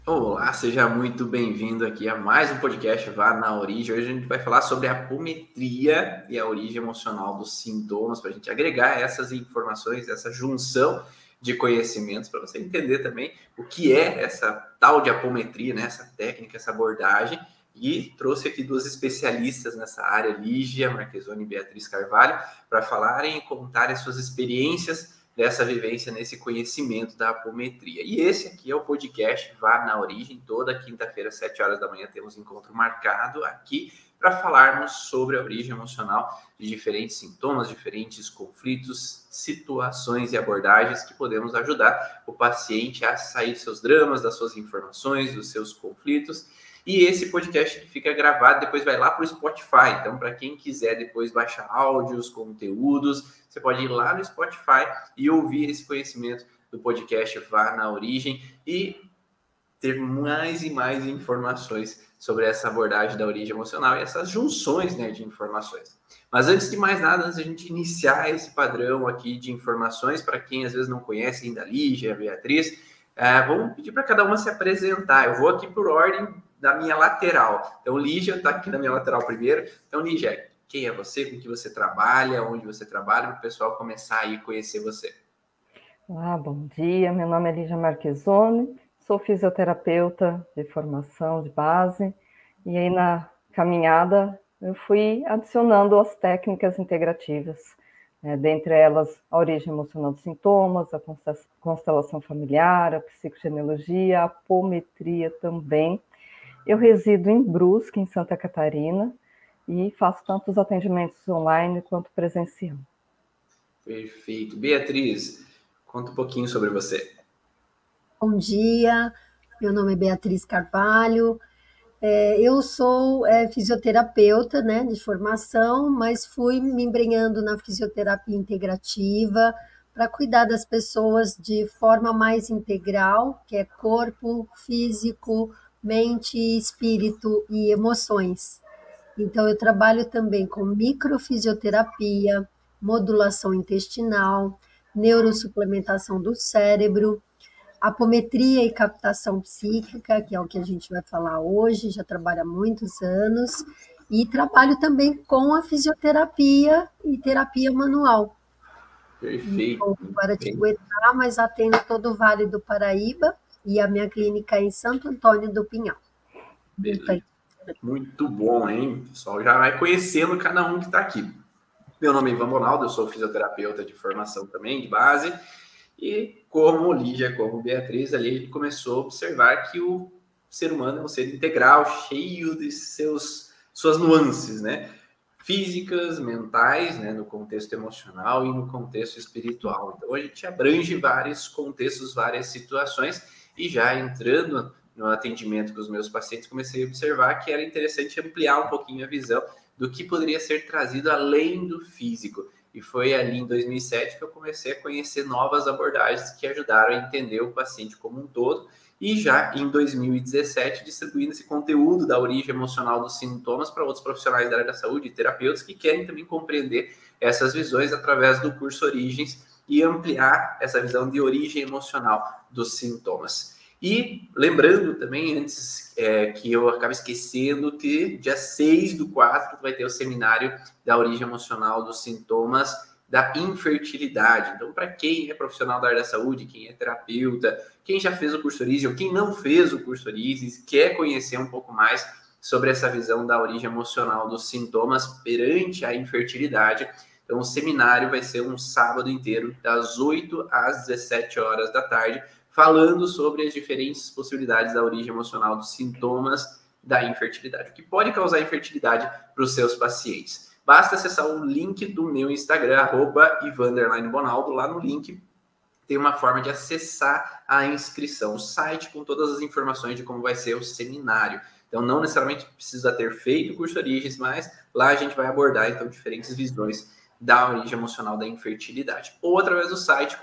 Olá, seja muito bem-vindo aqui a mais um podcast Vá na Origem. Hoje a gente vai falar sobre a apometria e a origem emocional dos sintomas, para a gente agregar essas informações, essa junção de conhecimentos, para você entender também o que é essa tal de apometria, né? Essa técnica, essa abordagem. E trouxe aqui duas especialistas nessa área, Lígia Marchesoni e Beatriz Carvalho, para falarem e contarem suas experiências dessa vivência nesse conhecimento da apometria. E esse aqui é o podcast Vá na Origem. Toda quinta-feira, às 7 horas da manhã, temos encontro marcado aqui para falarmos sobre a origem emocional de diferentes sintomas, diferentes conflitos, situações e abordagens que podemos ajudar o paciente a sair dos seus dramas, das suas informações, dos seus conflitos. E esse podcast fica gravado, depois vai lá para o Spotify. Então, para quem quiser depois baixar áudios, conteúdos, você pode ir lá no Spotify e ouvir esse conhecimento do podcast Vá na Origem e ter mais e mais informações sobre essa abordagem da origem emocional e essas junções, né, de informações. Mas antes de mais nada, antes de a gente iniciar esse padrão aqui de informações, para quem às vezes não conhece ainda a Lígia e a Beatriz, vamos pedir para cada uma se apresentar. Eu vou aqui por ordem da minha lateral. Então, Lígia está aqui na minha lateral primeiro. Então, Lígia, quem é você, com que você trabalha, onde você trabalha, para o pessoal começar a conhecer você. Bom dia, meu nome é Lígia Marchesoni, sou fisioterapeuta de formação de base, e aí na caminhada eu fui adicionando as técnicas integrativas, dentre elas a origem emocional dos sintomas, a constelação familiar, a psicogenealogia, a apometria também. Eu resido em Brusque, em Santa Catarina, e faço tanto os atendimentos online quanto presencial. Perfeito. Beatriz, conta um pouquinho sobre você. Bom dia, meu nome é Beatriz Carvalho, eu sou fisioterapeuta, né, de formação, mas fui me embrenhando na fisioterapia integrativa para cuidar das pessoas de forma mais integral, que é corpo, físico, mente, espírito e emoções. Então, eu trabalho também com microfisioterapia, modulação intestinal, neurosuplementação do cérebro, apometria e captação psíquica, que é o que a gente vai falar hoje, já trabalho há muitos anos, e trabalho também com a fisioterapia e terapia manual. Perfeito. Estou em Guaratinguetá, mas atendo todo o Vale do Paraíba e a minha clínica é em Santo Antônio do Pinhal. Beleza. Muito bom, hein? O pessoal já vai conhecendo cada um que está aqui. Meu nome é Ivan Bonaldo, eu sou fisioterapeuta de formação também, de base. E como Lígia, como Beatriz, ali a gente começou a observar que o ser humano é um ser integral, cheio de suas nuances, né? Físicas, mentais, né? No contexto emocional e no contexto espiritual. Então, a gente abrange vários contextos, várias situações, e já entrando no atendimento com os meus pacientes, comecei a observar que era interessante ampliar um pouquinho a visão do que poderia ser trazido além do físico. E foi ali em 2007 que eu comecei a conhecer novas abordagens que ajudaram a entender o paciente como um todo. E já em 2017, distribuindo esse conteúdo da origem emocional dos sintomas para outros profissionais da área da saúde e terapeutas que querem também compreender essas visões através do curso Origens e ampliar essa visão de origem emocional dos sintomas. E lembrando também, antes que eu acabe esquecendo, que dia 6/4 vai ter o seminário da origem emocional dos sintomas da infertilidade. Então, para quem é profissional da área da saúde, quem é terapeuta, quem já fez o curso Origem ou quem não fez o curso Origem, quer conhecer um pouco mais sobre essa visão da origem emocional dos sintomas perante a infertilidade. Então, o seminário vai ser um sábado inteiro, das 8 às 17 horas da tarde, falando sobre as diferentes possibilidades da origem emocional dos sintomas da infertilidade, o que pode causar infertilidade para os seus pacientes. Basta acessar o link do meu Instagram, @Ivan_Bonaldo. Lá no link tem uma forma de acessar a inscrição, o site com todas as informações de como vai ser o seminário. Então, não necessariamente precisa ter feito o curso Origens, mas lá a gente vai abordar, então, diferentes visões da origem emocional da infertilidade. Ou através do site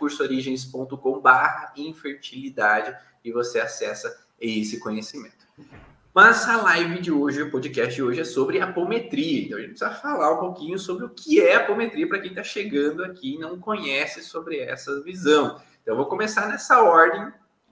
cursoorigens.com/infertilidade e você acessa esse conhecimento. Mas a live de hoje, o podcast de hoje é sobre apometria. Então a gente precisa falar um pouquinho sobre o que é apometria para quem está chegando aqui e não conhece sobre essa visão. Então eu vou começar nessa ordem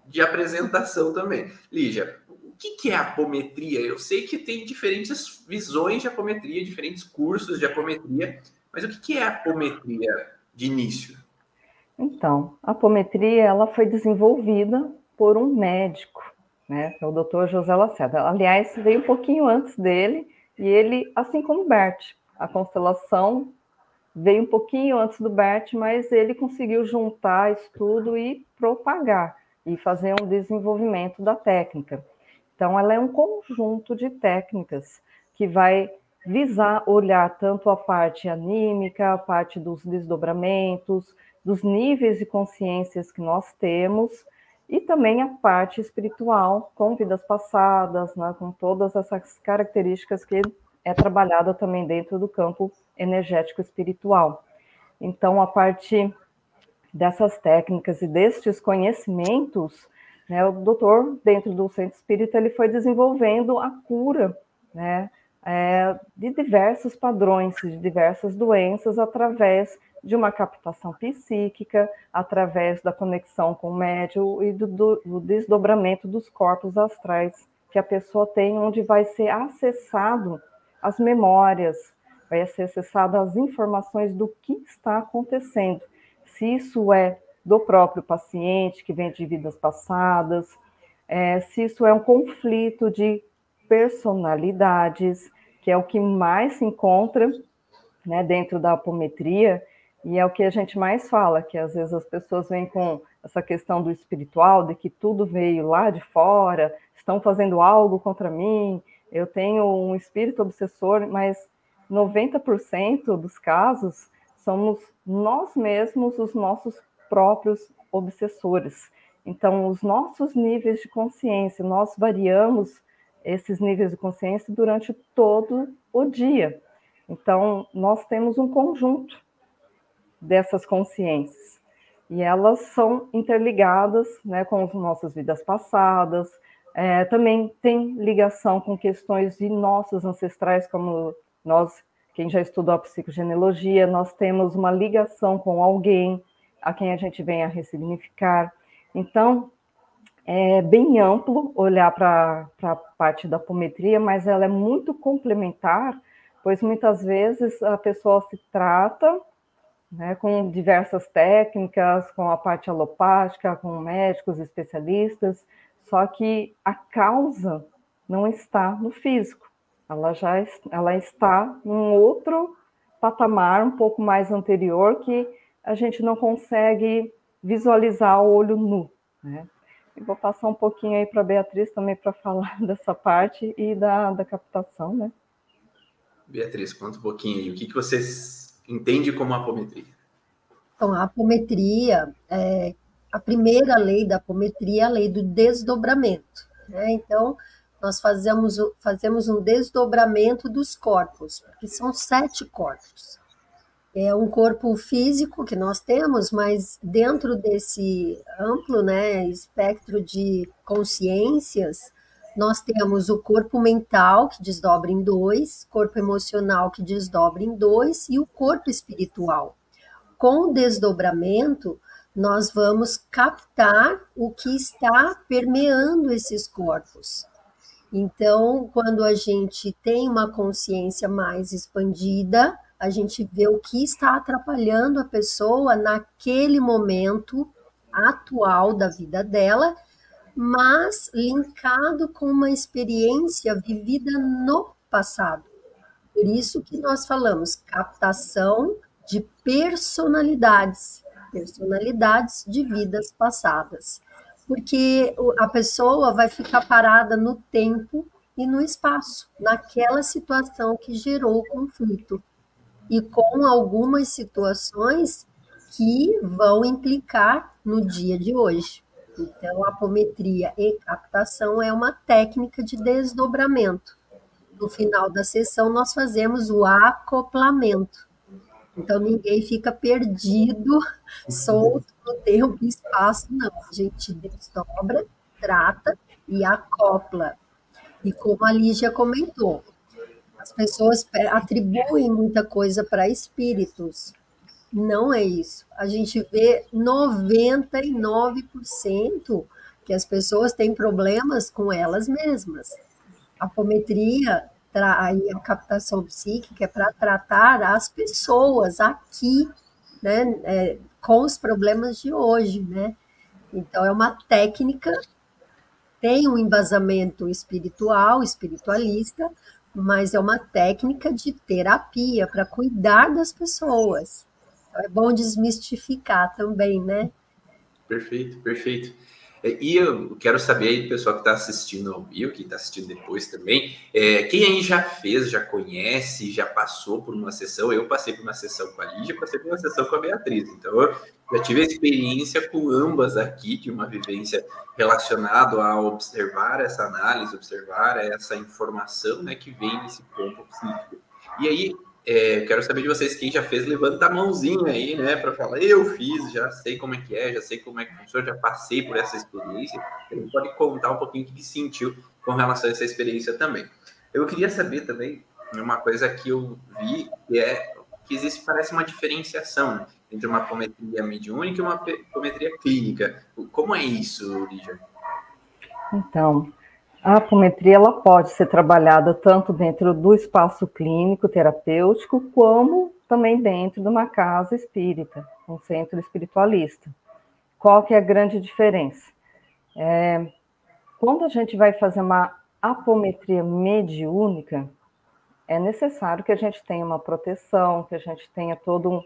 de apresentação também. Lígia, o que é apometria? Eu sei que tem diferentes visões de apometria, diferentes cursos de apometria, mas o que é apometria de início? Então, a apometria ela foi desenvolvida por um médico, né, que é o Dr. José Lacerda. Aliás, veio um pouquinho antes dele, e ele, assim como o Bert, a constelação veio um pouquinho antes do Bert, mas ele conseguiu juntar estudo e propagar, e fazer um desenvolvimento da técnica. Então, ela é um conjunto de técnicas que vai visar olhar tanto a parte anímica, a parte dos desdobramentos, dos níveis de consciências que nós temos, e também a parte espiritual, com vidas passadas, né, com todas essas características que é trabalhada também dentro do campo energético espiritual. Então, a partir dessas técnicas e destes conhecimentos, né, o doutor, dentro do Centro Espírita, ele foi desenvolvendo a cura, né, de diversos padrões, de diversas doenças, através de uma captação psíquica, através da conexão com o médium e do desdobramento dos corpos astrais que a pessoa tem, onde vai ser acessado as memórias, vai ser acessado as informações do que está acontecendo. Se isso é do próprio paciente, que vem de vidas passadas, se isso é um conflito de personalidades, que é o que mais se encontra, né, dentro da apometria, e é o que a gente mais fala, que às vezes as pessoas vêm com essa questão do espiritual, de que tudo veio lá de fora, estão fazendo algo contra mim, eu tenho um espírito obsessor, mas 90% dos casos somos nós mesmos os nossos próprios obsessores. Então, os nossos níveis de consciência, nós variamos esses níveis de consciência durante todo o dia. Então, nós temos um conjunto dessas consciências, e elas são interligadas, né, com as nossas vidas passadas, também tem ligação com questões de nossos ancestrais, como nós, quem já estudou a psicogenealogia, nós temos uma ligação com alguém a quem a gente vem a ressignificar. Então, é bem amplo olhar para a parte da apometria, mas ela é muito complementar, pois muitas vezes a pessoa se trata, né, com diversas técnicas, com a parte alopática, com médicos especialistas, só que a causa não está no físico, ela está num outro patamar, um pouco mais anterior, que a gente não consegue visualizar ao olho nu, né? Eu vou passar um pouquinho aí para a Beatriz também para falar dessa parte e da captação, né? Beatriz, conta um pouquinho aí, o que vocês entendem como apometria? Então, a apometria, a primeira lei da apometria é a lei do desdobramento, né? Então, nós fazemos um desdobramento dos corpos, porque são 7 corpos. É um corpo físico que nós temos, mas dentro desse amplo, né, espectro de consciências, nós temos o corpo mental, que desdobra em 2, corpo emocional, que desdobra em 2, e o corpo espiritual. Com o desdobramento, nós vamos captar o que está permeando esses corpos. Então, quando a gente tem uma consciência mais expandida, a gente vê o que está atrapalhando a pessoa naquele momento atual da vida dela, mas linkado com uma experiência vivida no passado. Por isso que nós falamos captação de personalidades de vidas passadas. Porque a pessoa vai ficar parada no tempo e no espaço, naquela situação que gerou o conflito. E com algumas situações que vão implicar no dia de hoje. Então, a apometria e captação é uma técnica de desdobramento. No final da sessão, nós fazemos o acoplamento. Então, ninguém fica perdido, solto no tempo e espaço, não. A gente desdobra, trata e acopla. E como a Lígia comentou, as pessoas atribuem muita coisa para espíritos. Não é isso. A gente vê 99% que as pessoas têm problemas com elas mesmas. A apometria, aí a captação psíquica é para tratar as pessoas aqui, né, com os problemas de hoje, né? Então, é uma técnica, tem um embasamento espiritual, espiritualista, mas é uma técnica de terapia para cuidar das pessoas. Então, é bom desmistificar também, né? Perfeito, perfeito. E eu quero saber aí, pessoal que está assistindo ao vivo, que está assistindo depois também, quem aí já fez, já conhece, já passou por uma sessão? Eu passei por uma sessão com a Lígia, passei por uma sessão com a Beatriz. Então, eu já tive a experiência com ambas aqui, de uma vivência relacionada a observar essa análise, observar essa informação, né, que vem nesse campo psíquico. E aí, eu quero saber de vocês, quem já fez, levanta a mãozinha aí, né, para falar, eu fiz, já sei como é que é, já sei como é que funciona, já passei por essa experiência. Ele pode contar um pouquinho o que sentiu com relação a essa experiência também. Eu queria saber também, uma coisa que eu vi, que existe, parece uma diferenciação entre uma apometria mediúnica e uma apometria clínica. Como é isso, Lígia? Então, a apometria ela pode ser trabalhada tanto dentro do espaço clínico terapêutico, como também dentro de uma casa espírita, um centro espiritualista. Qual que é a grande diferença? Quando a gente vai fazer uma apometria mediúnica, é necessário que a gente tenha uma proteção, que a gente tenha todo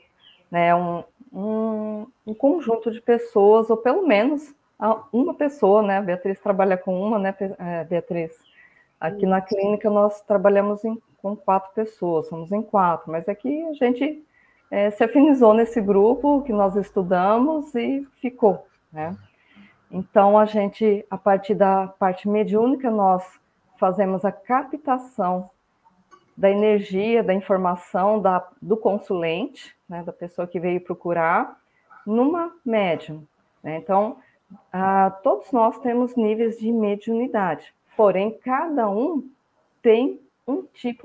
um conjunto de pessoas, ou pelo menos uma pessoa, né? A Beatriz trabalha com uma, né, Beatriz? Aqui na clínica nós trabalhamos com 4 pessoas, somos em 4, mas aqui a gente se afinizou nesse grupo que nós estudamos e ficou, né? Então, a partir da parte mediúnica, nós fazemos a captação da energia, da informação do consulente, né, da pessoa que veio procurar, numa médium, né? Então, todos nós temos níveis de mediunidade, porém, cada um tem um tipo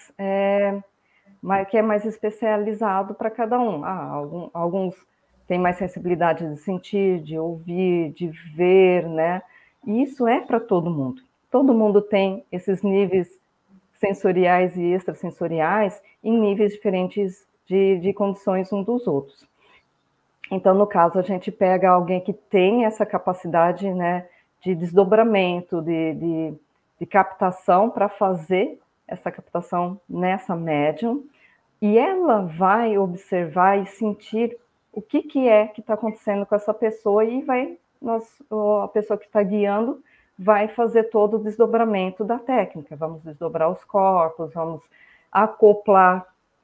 que é mais especializado para cada um. Alguns têm mais sensibilidade de sentir, de ouvir, de ver, né? E isso é para todo mundo. Todo mundo tem esses níveis sensoriais e extrasensoriais em níveis diferentes de condições uns dos outros. Então, no caso, a gente pega alguém que tem essa capacidade, né, de desdobramento, de captação, para fazer essa captação nessa médium, e ela vai observar e sentir o que é que está acontecendo com essa pessoa, e a pessoa que está guiando vai fazer todo o desdobramento da técnica. Vamos desdobrar os corpos, vamos acoplar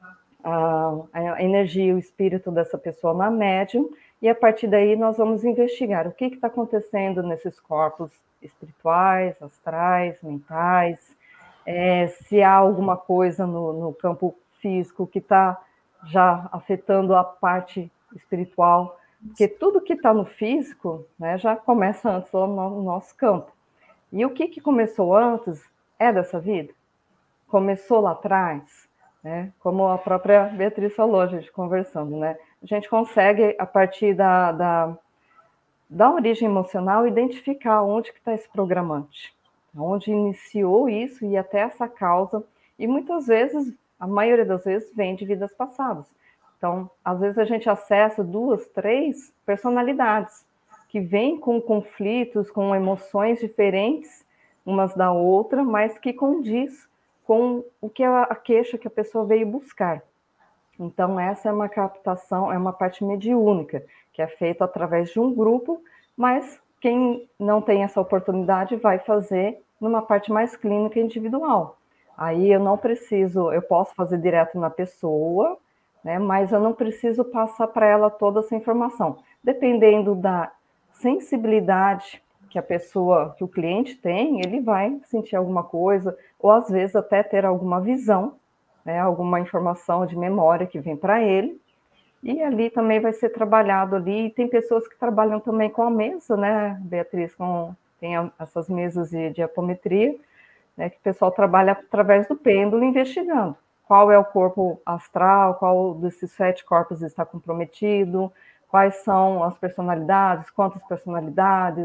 a energia, o espírito dessa pessoa na médium, e a partir daí nós vamos investigar o que está acontecendo nesses corpos espirituais, astrais, mentais, se há alguma coisa no campo físico que está já afetando a parte espiritual, porque tudo que está no físico, né, já começa antes lá no nosso campo. E o que começou antes é dessa vida? Começou lá atrás, né? Como a própria Beatriz falou, a gente conversando, né? A gente consegue, a partir da origem emocional, identificar onde que está esse programante, onde iniciou isso e até essa causa, e muitas vezes, a maioria das vezes, vem de vidas passadas. Então, às vezes a gente acessa 2, 3 personalidades que vêm com conflitos, com emoções diferentes umas da outra, mas que condiz com o que a queixa que a pessoa veio buscar. Então, essa é uma captação, é uma parte mediúnica, que é feita através de um grupo, mas quem não tem essa oportunidade vai fazer numa parte mais clínica individual. Aí eu posso fazer direto na pessoa, né, mas eu não preciso passar para ela toda essa informação. Dependendo da sensibilidade que o cliente tem, ele vai sentir alguma coisa, ou às vezes até ter alguma visão, né, alguma informação de memória que vem para ele, e ali também vai ser trabalhado ali, e tem pessoas que trabalham também com a mesa, né, Beatriz, tem essas mesas de apometria, né, que o pessoal trabalha através do pêndulo, investigando qual é o corpo astral, qual desses 7 corpos está comprometido, quais são as personalidades, quantas personalidades,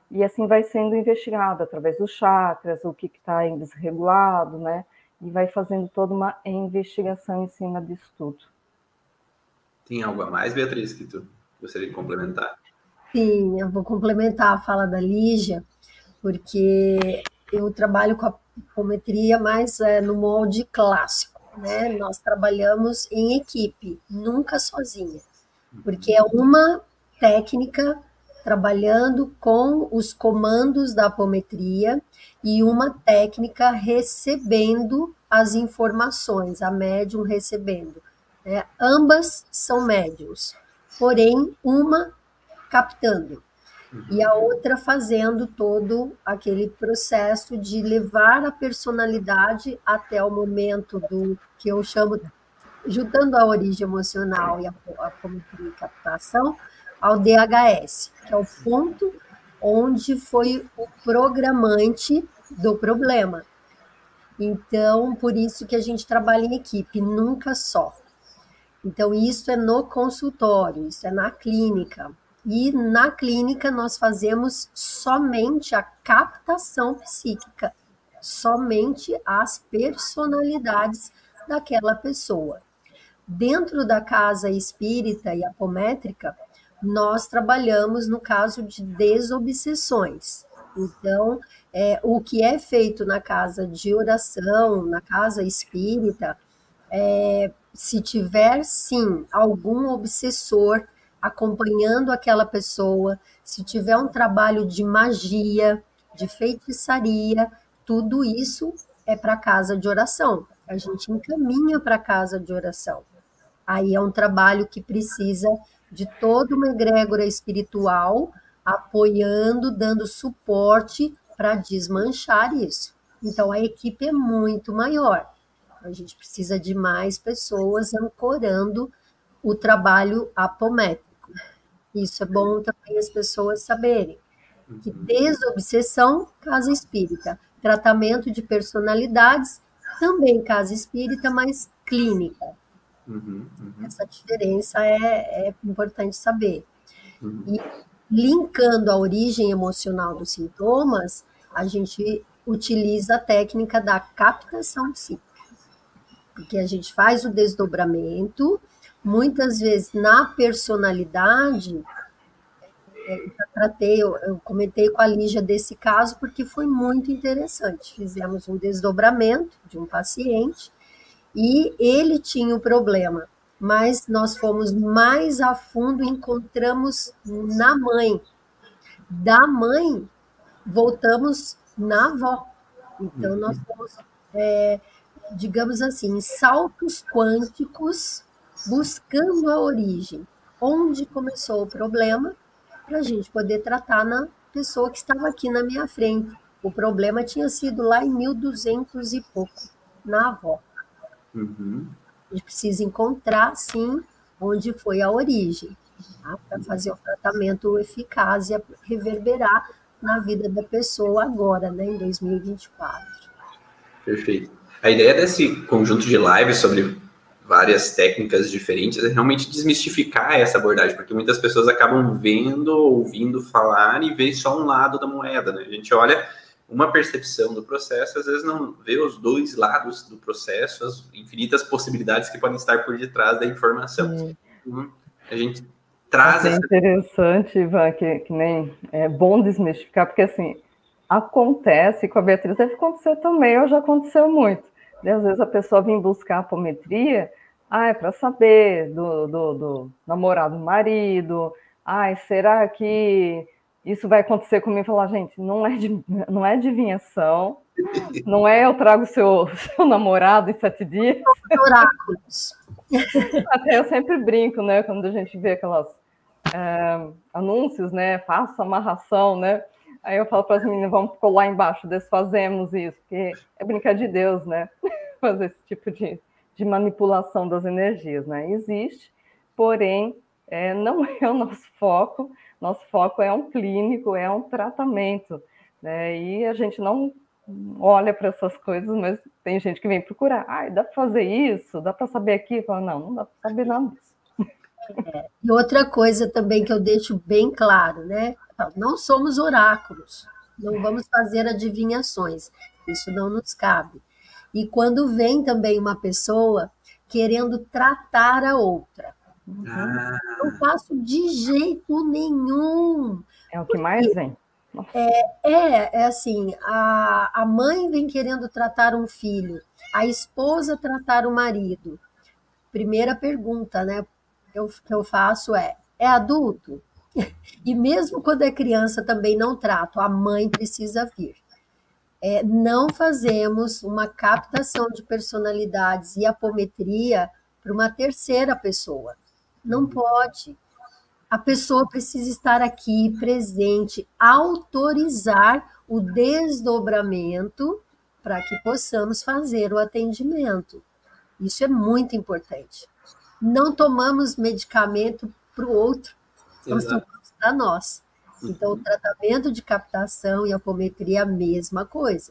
e assim vai sendo investigado através dos chakras, o que está desregulado, né? E vai fazendo toda uma investigação em cima disso tudo. Tem algo a mais, Beatriz, que tu gostaria de complementar? Sim, eu vou complementar a fala da Lígia, porque eu trabalho com a apometria mais no molde clássico, né? Nós trabalhamos em equipe, nunca sozinha, porque é uma técnica trabalhando com os comandos da apometria e uma técnica recebendo as informações, a médium recebendo, né? Ambas são médiums, porém uma captando e a outra fazendo todo aquele processo de levar a personalidade até o momento do que eu chamo, juntando a origem emocional e a apometria e captação, ao DHS, que é o ponto onde foi o programante do problema. Então, por isso que a gente trabalha em equipe, nunca só. Então, isso é no consultório, isso é na clínica. E na clínica nós fazemos somente a captação psíquica, somente as personalidades daquela pessoa. Dentro da casa espírita e apométrica, nós trabalhamos no caso de desobsessões. Então, o que é feito na casa de oração, na casa espírita, se tiver, sim, algum obsessor acompanhando aquela pessoa, se tiver um trabalho de magia, de feitiçaria, tudo isso é para a casa de oração. A gente encaminha para a casa de oração. Aí é um trabalho que precisa de toda uma egrégora espiritual apoiando, dando suporte para desmanchar isso. Então a equipe é muito maior. A gente precisa de mais pessoas ancorando o trabalho apométrico. Isso é bom também as pessoas saberem. Que desobsessão, casa espírita. Tratamento de personalidades, também casa espírita, mas clínica. Essa diferença é importante saber. E linkando a origem emocional dos sintomas, a gente utiliza a técnica da captação psíquica. Porque a gente faz o desdobramento, muitas vezes na personalidade, eu comentei com a Lígia desse caso porque foi muito interessante. Fizemos um desdobramento de um paciente e ele tinha o problema, mas nós fomos mais a fundo e encontramos na mãe. Da mãe, voltamos na avó. Então, nós fomos, digamos assim, em saltos quânticos, buscando a origem, onde começou o problema, para a gente poder tratar na pessoa que estava aqui na minha frente. O problema tinha sido lá em 1200 e pouco, na avó. A gente precisa encontrar, sim, onde foi a origem, tá? Para fazer o tratamento eficaz e reverberar na vida da pessoa agora, né, em 2024. Perfeito. A ideia desse conjunto de lives sobre várias técnicas diferentes é realmente desmistificar essa abordagem, porque muitas pessoas acabam vendo, ouvindo falar e vê só um lado da moeda, né? A gente olha uma percepção do processo, às vezes não vê os dois lados do processo, as infinitas possibilidades que podem estar por detrás da informação. A gente traz... É interessante, Ivan, que nem é bom desmistificar, porque assim, acontece com a Beatriz, deve acontecer também, ou já aconteceu muito. E, às vezes a pessoa vem buscar a apometria, é para saber do namorado do marido, será que isso vai acontecer comigo? Falar, gente, não é adivinhação, não é eu trago seu namorado em 7 dias. Oráculos. Até eu sempre brinco, né, quando a gente vê aquelas anúncios, né, faça amarração, né, aí eu falo para as meninas, vamos colar embaixo, desfazemos isso, porque é brincar de Deus, né, fazer esse tipo de manipulação das energias, né, existe, porém, não é o nosso foco é um clínico, é um tratamento, né, e a gente não olha para essas coisas, mas tem gente que vem procurar, dá para fazer isso, dá para saber aqui, fala, não dá para saber nada disso. E outra coisa também que eu deixo bem claro, né? Não somos oráculos, não vamos fazer adivinhações, isso não nos cabe. E quando vem também uma pessoa querendo tratar a outra, Ah, não faço de jeito nenhum. É o que mais vem. É assim, a mãe vem querendo tratar um filho, a esposa tratar o marido. Primeira pergunta, né, que eu faço é adulto? E mesmo quando é criança também não trato, a mãe precisa vir. Não fazemos uma captação de personalidades e apometria para uma terceira pessoa. Não pode. A pessoa precisa estar aqui, presente, autorizar o desdobramento para que possamos fazer o atendimento. Isso é muito importante. Não tomamos medicamento para o outro, nós exato. tomamos para nós. Então, o tratamento de captação e apometria é a mesma coisa.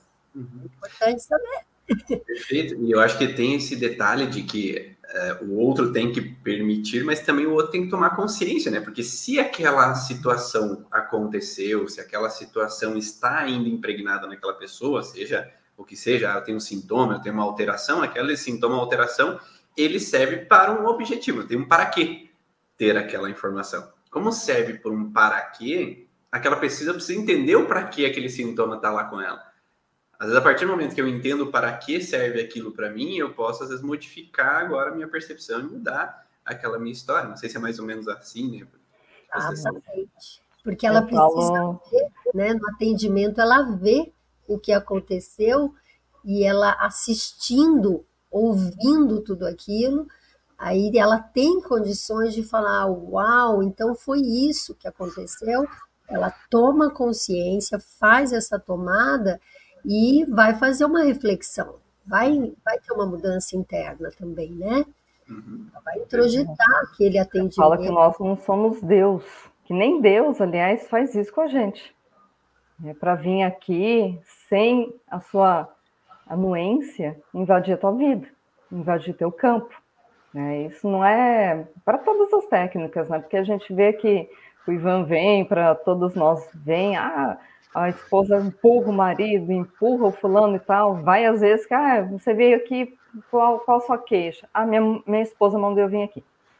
É importante saber. Perfeito. E eu acho que tem esse detalhe de que o outro tem que permitir, mas também o outro tem que tomar consciência, né? Porque se aquela situação aconteceu, se aquela situação está ainda impregnada naquela pessoa, seja o que seja, ela tem um sintoma, tem uma alteração, aquele sintoma, alteração, ele serve para um objetivo, tem um para quê ter aquela informação. Como serve por um para quê, aquela pessoa precisa entender o para que aquele sintoma está lá com ela. Às vezes, a partir do momento que eu entendo para que serve aquilo para mim, eu posso, às vezes, modificar agora a minha percepção e mudar aquela minha história. Não sei se é mais ou menos assim, né? Exatamente. Porque ela precisa ver, né? No atendimento, ela vê o que aconteceu e ela assistindo, ouvindo tudo aquilo, aí ela tem condições de falar, uau, então foi isso que aconteceu. Ela toma consciência, faz essa tomada e vai fazer uma reflexão. Vai ter uma mudança interna também, né? Vai introjetar aquele atendimento. Fala que nós não somos Deus, que nem Deus, aliás, faz isso com a gente. Para vir aqui sem a sua anuência, invadir a tua vida, invadir teu campo. Isso não é para todas as técnicas, né? Porque a gente vê que o Ivan vem, para todos nós vem, a esposa empurra o marido, empurra o fulano e tal, vai às vezes que, você veio aqui, qual a sua queixa? Minha esposa mandou eu vir aqui.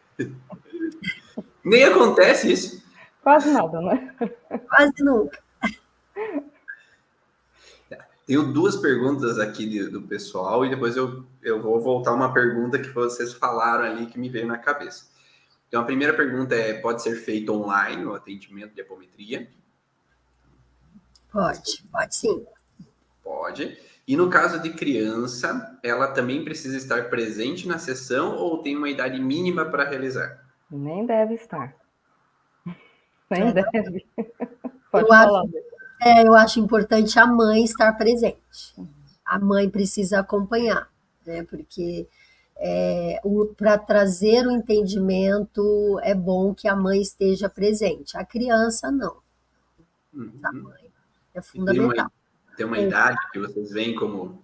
Nem acontece isso. Quase nada, né? Quase nunca. Tenho duas perguntas aqui do pessoal e depois eu vou voltar uma pergunta que vocês falaram ali que me veio na cabeça. Então, a primeira pergunta é, pode ser feito online o atendimento de apometria? Pode sim. Pode. E no caso de criança, ela também precisa estar presente na sessão ou tem uma idade mínima para realizar? Nem deve estar. Nem deve. Pode Eu falar. Eu acho importante a mãe estar presente. A mãe precisa acompanhar, né? Porque para trazer o entendimento é bom que a mãe esteja presente. A criança não. A mãe é fundamental. Tem uma idade que vocês veem como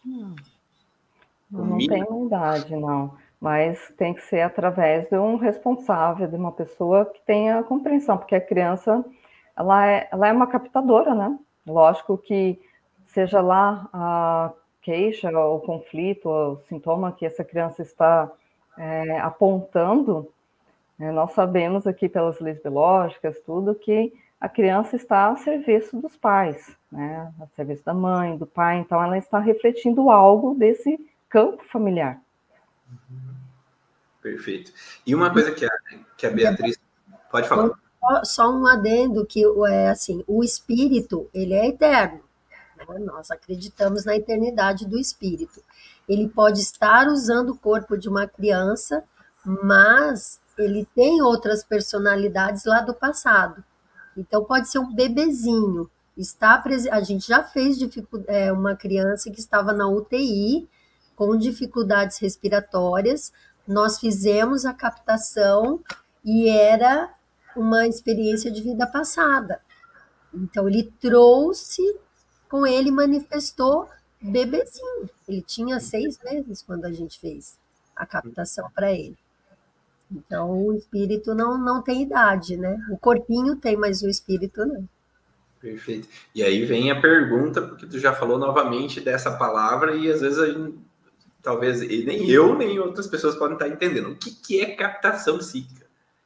não tem uma idade, não. Mas tem que ser através de um responsável, de uma pessoa que tenha compreensão, porque a criança ela é uma captadora, né? Lógico que seja lá a queixa, o conflito, o sintoma que essa criança está apontando, nós sabemos aqui pelas leis biológicas, tudo, que a criança está a serviço dos pais, né? A serviço da mãe, do pai, então ela está refletindo algo desse campo familiar. Perfeito. E uma coisa que a Beatriz... Pode falar. Só um adendo que assim, o espírito, ele é eterno. Né? Nós acreditamos na eternidade do espírito. Ele pode estar usando o corpo de uma criança, mas ele tem outras personalidades lá do passado. Então pode ser um bebezinho. A gente já fez uma criança que estava na UTI com dificuldades respiratórias. Nós fizemos a captação e era uma experiência de vida passada. Então, ele trouxe, com ele manifestou bebezinho. Ele tinha 6 meses quando a gente fez a captação para ele. Então, o espírito não tem idade, né? O corpinho tem, mas o espírito não. Perfeito. E aí vem a pergunta, porque tu já falou novamente dessa palavra e às vezes talvez nem eu, nem outras pessoas podem estar entendendo. O que é captação psíquica?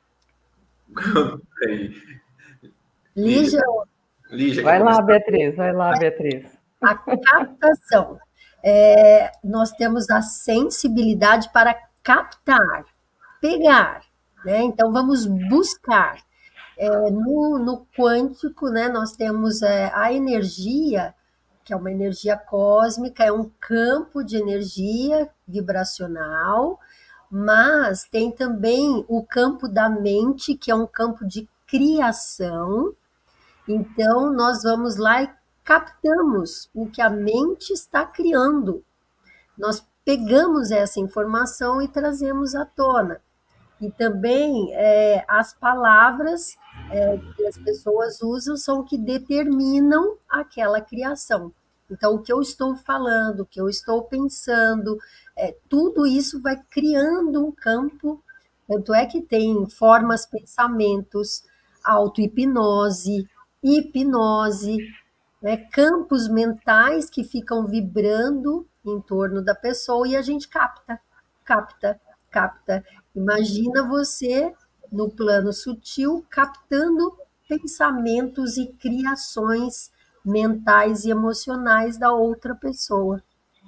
Lígia, Lígia, Vai quer lá, começar? Beatriz, vai lá, Beatriz. a captação. Nós temos a sensibilidade para captar, pegar, né? Então, vamos buscar. No quântico, né, nós temos a energia, que é uma energia cósmica, é um campo de energia vibracional, mas tem também o campo da mente, que é um campo de criação. Então, nós vamos lá e captamos o que a mente está criando. Nós pegamos essa informação e trazemos à tona. E também as palavras que as pessoas usam são o que determinam aquela criação. Então, o que eu estou falando, o que eu estou pensando, tudo isso vai criando um campo. Tanto é que tem formas, pensamentos, auto-hipnose, hipnose, né, campos mentais que ficam vibrando em torno da pessoa e a gente capta, capta, capta. Imagina você no plano sutil captando pensamentos e criações mentais e emocionais da outra pessoa.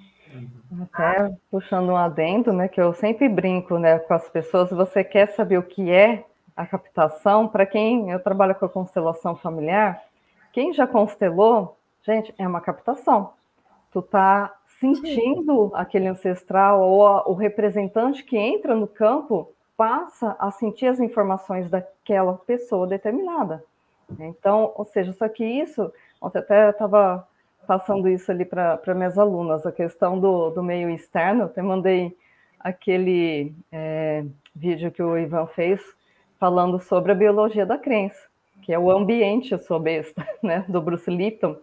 Até puxando um adendo, né, que eu sempre brinco, né, com as pessoas, você quer saber o que é a captação? Para quem eu trabalho com a constelação familiar, quem já constelou, gente, é uma captação. Tu tá sentindo aquele ancestral ou o representante que entra no campo passa a sentir as informações daquela pessoa determinada. Então, ou seja, só que isso, ontem até estava passando isso ali para minhas alunas, a questão do meio externo, até mandei aquele vídeo que o Ivan fez falando sobre a biologia da crença, que é o ambiente, eu sou besta, né, do Bruce Lipton,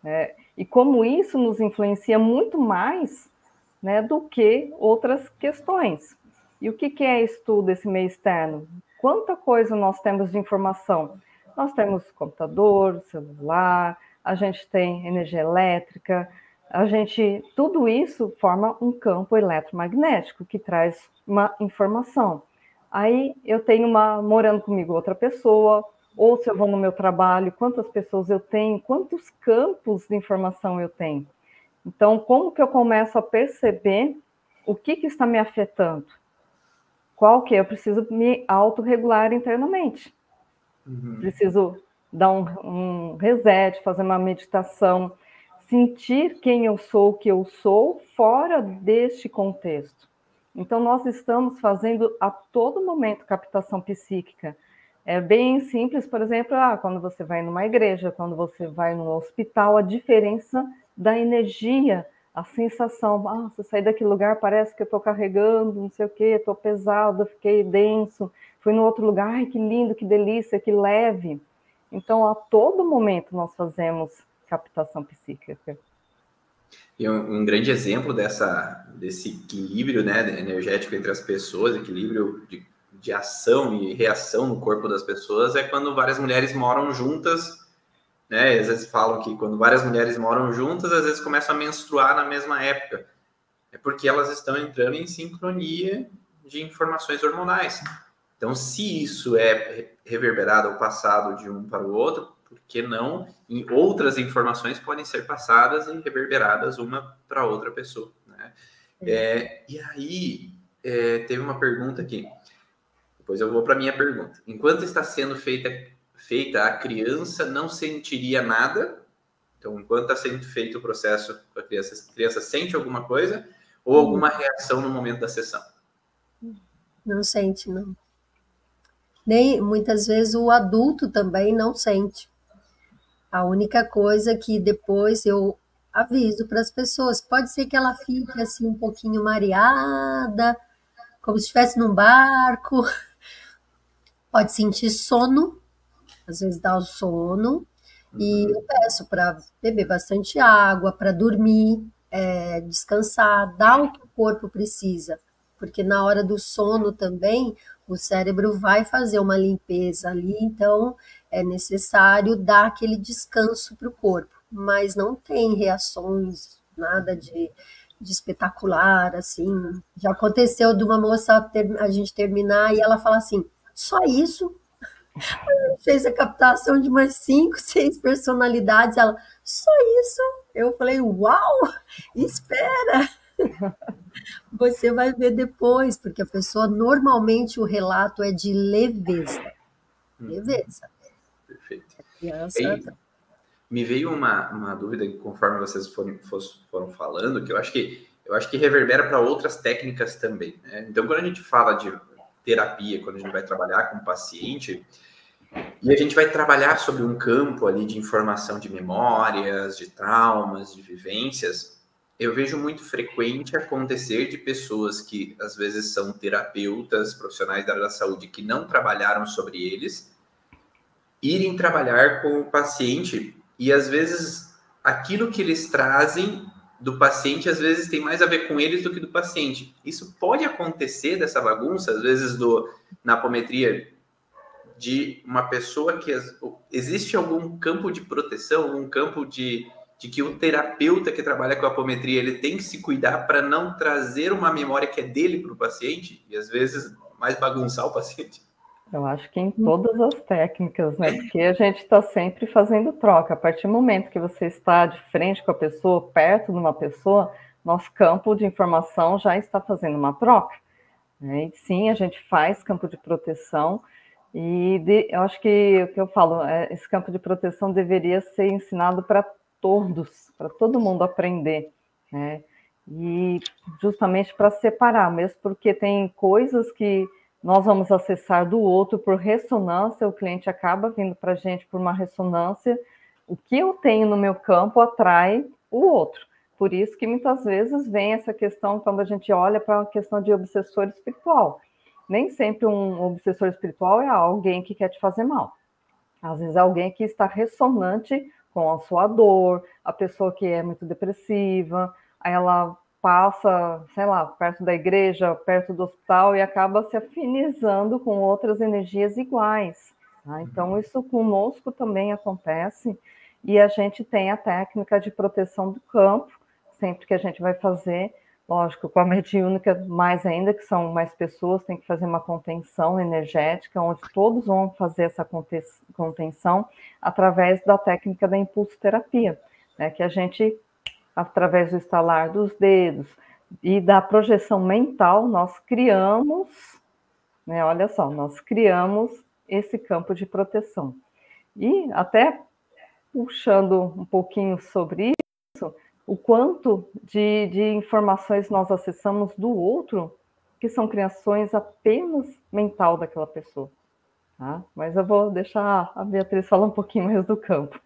e como isso nos influencia muito mais, né, do que outras questões. E o que é estudo, esse meio externo? Quanta coisa nós temos de informação? Nós temos computador, celular, a gente tem energia elétrica, tudo isso forma um campo eletromagnético que traz uma informação. Aí eu tenho morando comigo outra pessoa, ou se eu vou no meu trabalho, quantas pessoas eu tenho, quantos campos de informação eu tenho. Então, como que eu começo a perceber o que está me afetando? Qual que é? Eu preciso me autorregular internamente. Preciso dar um reset, fazer uma meditação, sentir quem eu sou, o que eu sou, fora deste contexto. Então, nós estamos fazendo a todo momento captação psíquica. É bem simples, por exemplo, quando você vai numa igreja, quando você vai num hospital, a diferença da energia, a sensação, você sair daquele lugar, parece que eu estou carregando, não sei o quê, estou pesado, fiquei denso, fui no outro lugar, ai, que lindo, que delícia, que leve. Então, a todo momento nós fazemos captação psíquica. E um grande exemplo desse equilíbrio, né, energético entre as pessoas, equilíbrio de ação e reação no corpo das pessoas, é quando várias mulheres moram juntas, né? Às vezes falam que quando várias mulheres moram juntas, às vezes começam a menstruar na mesma época. É porque elas estão entrando em sincronia de informações hormonais. Então, se isso é reverberado ou passado de um para o outro, por que não em outras informações podem ser passadas e reverberadas uma para outra pessoa, né? E aí, teve uma pergunta aqui. Depois eu vou para a minha pergunta. Enquanto está sendo feita, a criança não sentiria nada? Então, enquanto está sendo feito o processo com a criança sente alguma coisa ou alguma reação no momento da sessão? Não sente, não. Nem, muitas vezes o adulto também não sente. A única coisa que depois eu aviso para as pessoas, pode ser que ela fique assim um pouquinho mareada, como se estivesse num barco, pode sentir sono, às vezes dá o sono, e eu peço para beber bastante água, para dormir, descansar, dar o que o corpo precisa. porque na hora do sono também o cérebro vai fazer uma limpeza ali, então é necessário dar aquele descanso para o corpo, mas não tem reações, nada de espetacular, assim. Já aconteceu de uma moça a gente terminar e ela fala assim, só isso? Fez a captação de umas 5, 6 personalidades, ela, só isso? Eu falei, uau, espera, você vai ver depois, porque a pessoa, normalmente o relato é de leveza, leveza. Perfeito. Criança, Me veio uma dúvida conforme vocês foram falando, que eu acho que reverbera para outras técnicas também, né? Então, quando a gente fala de terapia, quando a gente vai trabalhar com o paciente, e a gente vai trabalhar sobre um campo ali de informação de memórias, de traumas, de vivências, eu vejo muito frequente acontecer de pessoas que, às vezes, são terapeutas, profissionais da área da saúde, que não trabalharam sobre eles, irem trabalhar com o paciente e, às vezes, aquilo que eles trazem do paciente, às vezes, tem mais a ver com eles do que do paciente. Isso pode acontecer dessa bagunça, às vezes, na apometria, de uma pessoa que existe algum campo de proteção, algum campo de que o terapeuta que trabalha com a apometria, ele tem que se cuidar para não trazer uma memória que é dele para o paciente e, às vezes, mais bagunçar o paciente. Eu acho que em todas as técnicas, né? Porque a gente está sempre fazendo troca. A partir do momento que você está de frente com a pessoa, perto de uma pessoa, nosso campo de informação já está fazendo uma troca, né? E sim, a gente faz campo de proteção e eu acho que o que eu falo, esse campo de proteção deveria ser ensinado para todos, para todo mundo aprender, né? E justamente para separar, mesmo porque tem coisas que nós vamos acessar do outro por ressonância, o cliente acaba vindo para a gente por uma ressonância, o que eu tenho no meu campo atrai o outro. Por isso que muitas vezes vem essa questão, quando a gente olha para a questão de obsessor espiritual. Nem sempre um obsessor espiritual é alguém que quer te fazer mal. Às vezes é alguém que está ressonante com a sua dor, a pessoa que é muito depressiva, aí ela passa, sei lá, perto da igreja, perto do hospital e acaba se afinizando com outras energias iguais. Tá? Então, isso conosco também acontece e a gente tem a técnica de proteção do campo, sempre que a gente vai fazer, lógico, com a mediúnica mais ainda, que são mais pessoas, tem que fazer uma contenção energética, onde todos vão fazer essa contenção através da técnica da impulsoterapia, né, que a gente, através do estalar dos dedos e da projeção mental, nós criamos, né, olha só, nós criamos esse campo de proteção. E até puxando um pouquinho sobre isso, o quanto de informações nós acessamos do outro, que são criações apenas mental daquela pessoa. Tá? Mas eu vou deixar a Beatriz falar um pouquinho mais do campo.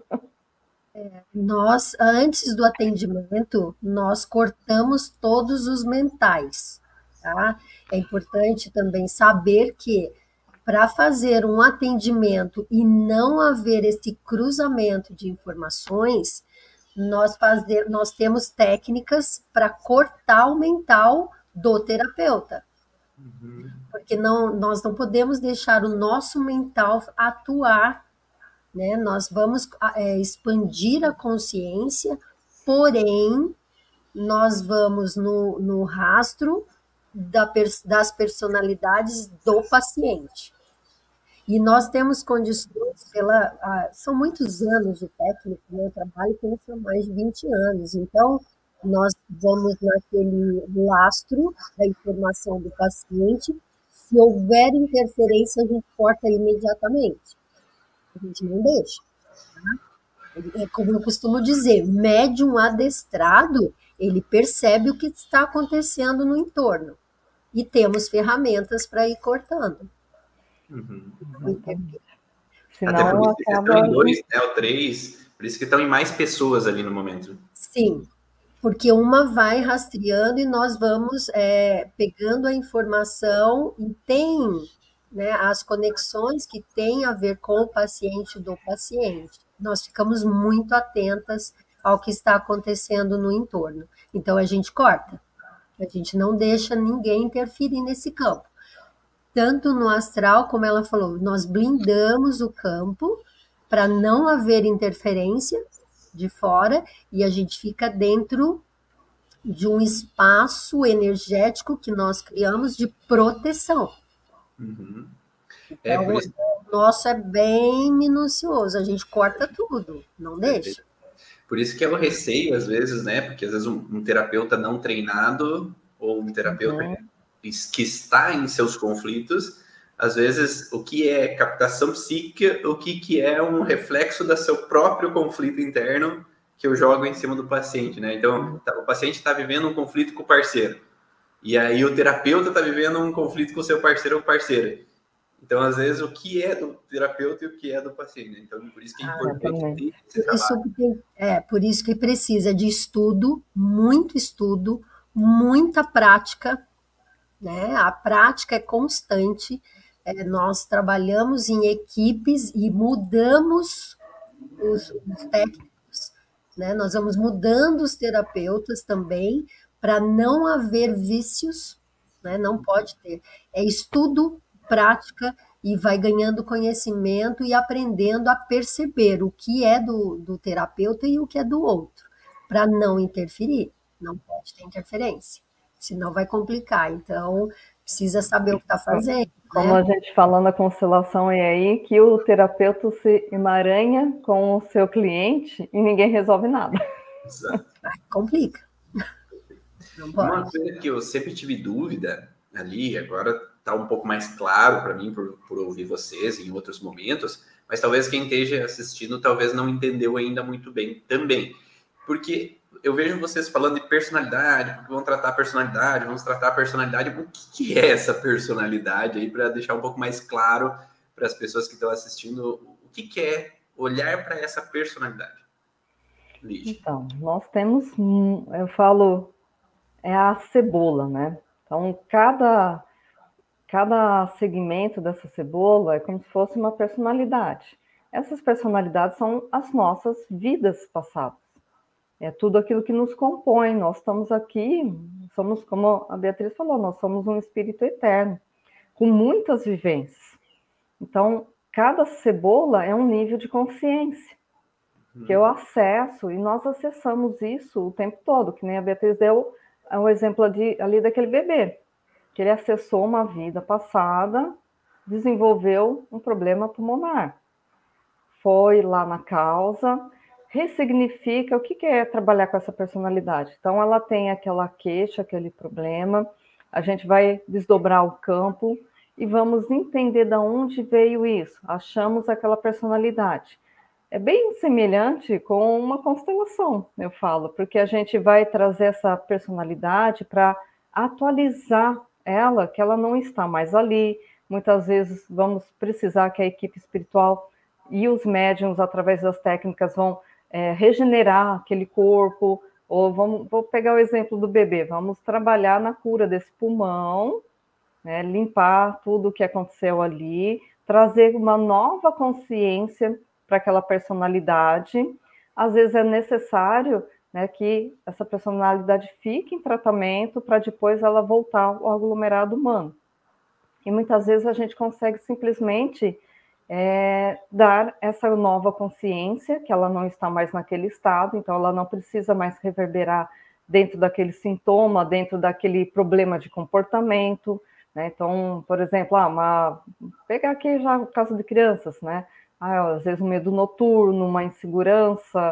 Nós, antes do atendimento, nós cortamos todos os mentais, tá? É importante também saber que para fazer um atendimento e não haver esse cruzamento de informações, nós temos técnicas para cortar o mental do terapeuta. Porque nós não podemos deixar o nosso mental atuar, né? Nós vamos expandir a consciência, porém, nós vamos no rastro das personalidades do paciente. E nós temos condições são muitos anos de técnica, né? Eu trabalho com isso há mais de 20 anos, então nós vamos naquele lastro da informação do paciente, se houver interferência, a gente corta imediatamente, a gente não deixa. Tá? Como eu costumo dizer, médium adestrado, ele percebe o que está acontecendo no entorno, e temos ferramentas para ir cortando. Senão, até por isso que estão em 2, né, ou 3, por isso que estão em mais pessoas ali no momento. Sim, porque uma vai rastreando e nós vamos pegando a informação e tem, né, as conexões que têm a ver com o paciente do paciente. Nós ficamos muito atentas ao que está acontecendo no entorno. Então, a gente corta. A gente não deixa ninguém interferir nesse campo. Tanto no astral, como ela falou, nós blindamos o campo para não haver interferência de fora e a gente fica dentro de um espaço energético que nós criamos de proteção. Uhum. Então, Por isso, o nosso é bem minucioso, a gente corta tudo, não deixa. por isso que é o receio, às vezes, né? Porque às vezes um terapeuta não treinado ou um terapeuta que está em seus conflitos, às vezes o que é captação psíquica, o que é um reflexo do seu próprio conflito interno que eu jogo em cima do paciente, né? Então, o paciente está vivendo um conflito com o parceiro, e aí o terapeuta está vivendo um conflito com o seu parceiro ou parceira. Então, às vezes, o que é do terapeuta e o que é do paciente, né? Então, por isso que é importante ter esse trabalho. Por isso que precisa de estudo, muita prática, né? A prática é constante. Nós trabalhamos em equipes e mudamos os técnicos, né? Nós vamos mudando os terapeutas também para não haver vícios, né? Não pode ter. É estudo, prática e vai ganhando conhecimento e aprendendo a perceber o que é do terapeuta e o que é do outro, para não interferir. Não pode ter interferência, senão vai complicar. Então, precisa saber o que está fazendo. Como a gente falando a constelação é aí, que o terapeuta se emaranha com o seu cliente e ninguém resolve nada. Exato. Complica. Não pode. Uma coisa que eu sempre tive dúvida ali, agora está um pouco mais claro para mim por ouvir vocês em outros momentos, mas talvez quem esteja assistindo talvez não entendeu ainda muito bem também. Porque eu vejo vocês falando de personalidade, porque vamos tratar a personalidade, O que é essa personalidade aí, para deixar um pouco mais claro para as pessoas que estão assistindo, o que é olhar para essa personalidade? Lígia. Então, nós temos, eu falo, é a cebola, né? Então, cada segmento dessa cebola é como se fosse uma personalidade. Essas personalidades são as nossas vidas passadas. É tudo aquilo que nos compõe. Nós estamos aqui, somos, como a Beatriz falou, nós somos um espírito eterno, com muitas vivências. Então, cada cebola é um nível de consciência que eu acesso, e nós acessamos isso o tempo todo, que nem a Beatriz deu o exemplo ali daquele bebê, que ele acessou uma vida passada, desenvolveu um problema pulmonar. Foi lá na causa, ressignifica o que é trabalhar com essa personalidade. Então, ela tem aquela queixa, aquele problema, a gente vai desdobrar o campo e vamos entender de onde veio isso. Achamos aquela personalidade. É bem semelhante com uma constelação, eu falo, porque a gente vai trazer essa personalidade para atualizar ela, que ela não está mais ali. Muitas vezes vamos precisar que a equipe espiritual e os médiuns, através das técnicas, vão regenerar aquele corpo, ou vou pegar o exemplo do bebê, vamos trabalhar na cura desse pulmão, né, limpar tudo o que aconteceu ali, trazer uma nova consciência para aquela personalidade. Às vezes é necessário, né, que essa personalidade fique em tratamento para depois ela voltar ao aglomerado humano. E muitas vezes a gente consegue simplesmente dar essa nova consciência, que ela não está mais naquele estado, então ela não precisa mais reverberar dentro daquele sintoma, dentro daquele problema de comportamento, né? Então, por exemplo, pegar aqui já o caso de crianças, né? Às vezes um medo noturno, uma insegurança,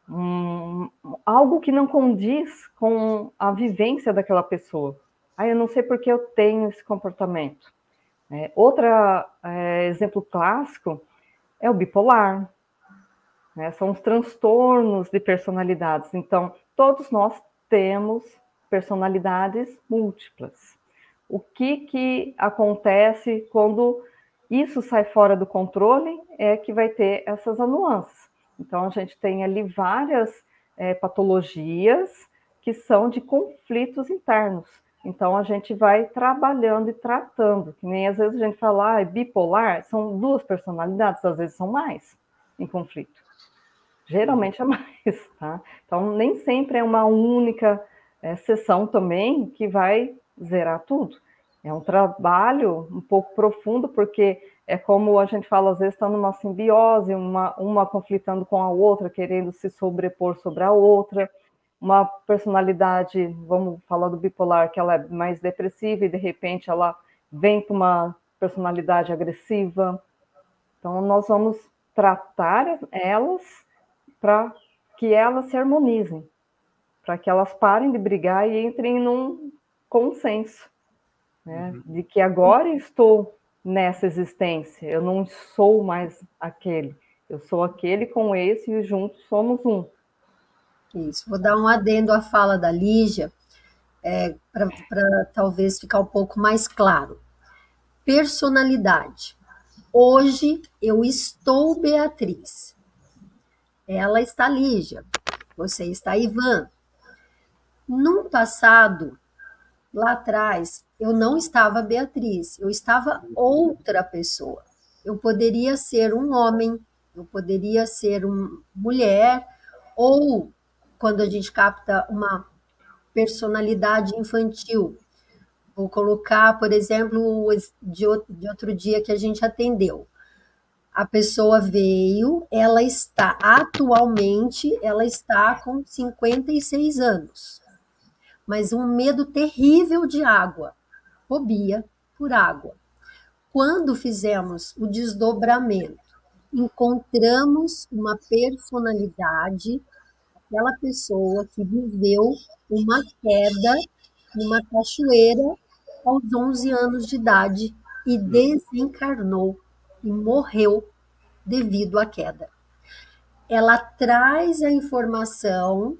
algo que não condiz com a vivência daquela pessoa. Eu não sei por que eu tenho esse comportamento. Outro exemplo clássico é o bipolar, né? São os transtornos de personalidades. Então, todos nós temos personalidades múltiplas. O que acontece quando isso sai fora do controle é que vai ter essas nuances. Então, a gente tem ali várias patologias que são de conflitos internos. Então, a gente vai trabalhando e tratando, que nem às vezes a gente fala, bipolar, são duas personalidades, às vezes são mais em conflito. Geralmente é mais, tá? Então, nem sempre é uma única sessão também que vai zerar tudo. É um trabalho um pouco profundo, porque é como a gente fala, às vezes está numa simbiose, uma conflitando com a outra, querendo se sobrepor sobre a outra, uma personalidade, vamos falar do bipolar, que ela é mais depressiva e de repente ela vem com uma personalidade agressiva. Então nós vamos tratar elas para que elas se harmonizem, para que elas parem de brigar e entrem num consenso, né? De que agora estou nessa existência, eu não sou mais aquele, eu sou aquele com esse e juntos somos um. Isso, vou dar um adendo à fala da Lígia, para talvez ficar um pouco mais claro. Personalidade. Hoje eu estou Beatriz. Ela está Lígia. Você está Ivan. No passado, lá atrás, eu não estava Beatriz, eu estava outra pessoa. Eu poderia ser um homem, eu poderia ser uma mulher, ou quando a gente capta uma personalidade infantil. Vou colocar, por exemplo, de outro dia que a gente atendeu. A pessoa veio, ela está com 56 anos, mas um medo terrível de água, fobia por água. Quando fizemos o desdobramento, encontramos uma personalidade, aquela pessoa que viveu uma queda numa cachoeira aos 11 anos de idade e desencarnou e morreu devido à queda. Ela traz a informação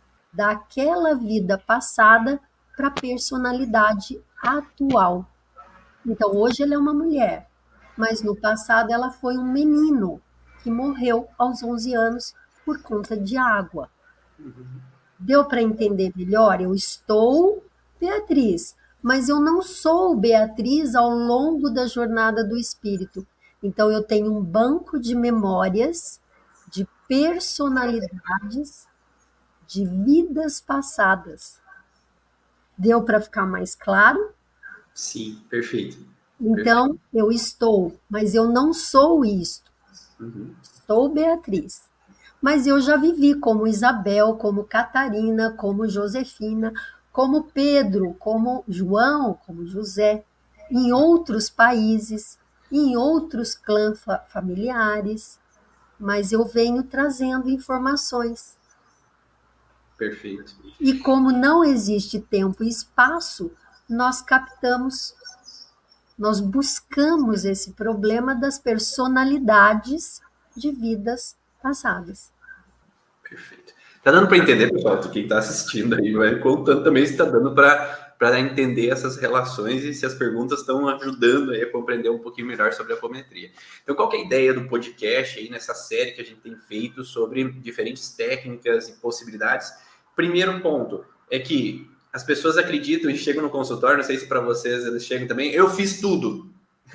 daquela vida passada para a personalidade atual. Então, hoje ela é uma mulher, mas no passado ela foi um menino que morreu aos 11 anos por conta de água. Deu para entender melhor? Eu estou Beatriz, mas eu não sou Beatriz ao longo da jornada do espírito. Então, eu tenho um banco de memórias, de personalidades, de vidas passadas. Deu para ficar mais claro? Sim, perfeito. Então, eu estou, mas eu não sou isto. Estou Beatriz. Mas eu já vivi como Isabel, como Catarina, como Josefina, como Pedro, como João, como José, em outros países, em outros clãs familiares, mas eu venho trazendo informações. Perfeito. E como não existe tempo e espaço, nós captamos, nós buscamos esse problema das personalidades de vidas passadas. Perfeito. Tá dando para entender, pessoal, quem está assistindo aí, vai contando também se está dando para entender essas relações e se as perguntas estão ajudando aí a compreender um pouquinho melhor sobre a apometria. Então, qual que é a ideia do podcast aí nessa série que a gente tem feito sobre diferentes técnicas e possibilidades? Primeiro ponto é que as pessoas acreditam e chegam no consultório, não sei se para vocês eles chegam também, eu fiz tudo.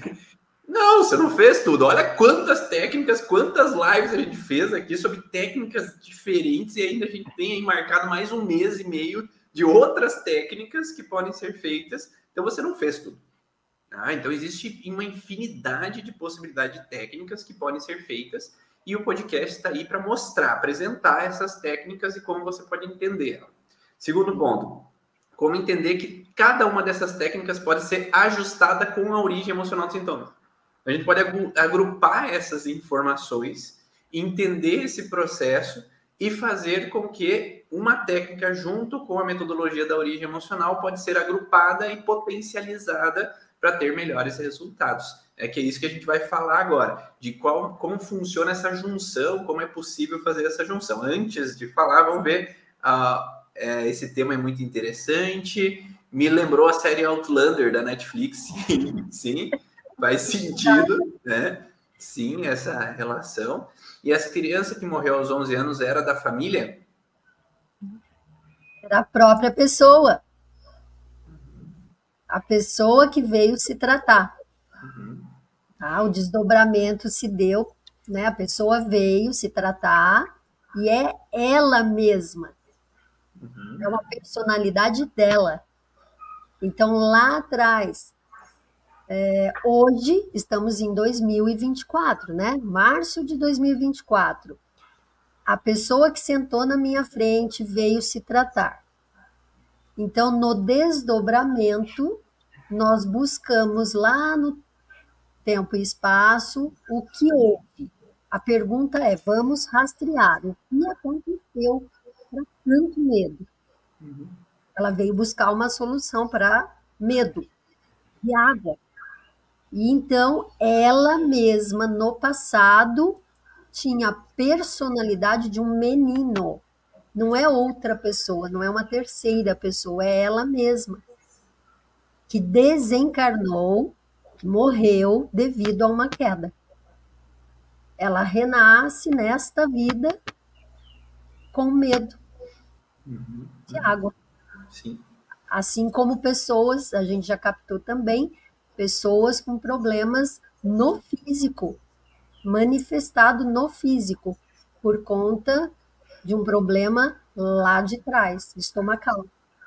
Não, você não fez tudo. Olha quantas técnicas, quantas lives a gente fez aqui sobre técnicas diferentes e ainda a gente tem aí marcado mais 1 mês e meio de outras técnicas que podem ser feitas. Então, você não fez tudo. Então, existe uma infinidade de possibilidades de técnicas que podem ser feitas e o podcast está aí para mostrar, apresentar essas técnicas e como você pode entender. Segundo ponto, como entender que cada uma dessas técnicas pode ser ajustada com a origem emocional dos sintomas. A gente pode agrupar essas informações, entender esse processo e fazer com que uma técnica, junto com a metodologia da origem emocional, pode ser agrupada e potencializada para ter melhores resultados. É que é isso que a gente vai falar agora, de como funciona essa junção, como é possível fazer essa junção. Antes de falar, vamos ver, esse tema é muito interessante, me lembrou a série Outlander da Netflix, sim. Faz sentido, né? Sim, essa relação. E essa criança que morreu aos 11 anos era da família? Era a própria pessoa. A pessoa que veio se tratar. O desdobramento se deu, né? A pessoa veio se tratar e é ela mesma. É uma personalidade dela. Então, lá atrás, hoje estamos em 2024, né? Março de 2024. A pessoa que sentou na minha frente veio se tratar. Então, no desdobramento, nós buscamos lá no tempo e espaço o que houve. A pergunta é: vamos rastrear o que aconteceu para tanto medo? Ela veio buscar uma solução para medo de água. E então, ela mesma, no passado, tinha a personalidade de um menino. Não é outra pessoa, não é uma terceira pessoa, é ela mesma, que desencarnou, que morreu devido a uma queda. Ela renasce nesta vida com medo de água. Sim. Assim como pessoas, a gente já captou também, pessoas com problemas no físico, manifestado no físico, por conta de um problema lá de trás, estomacal.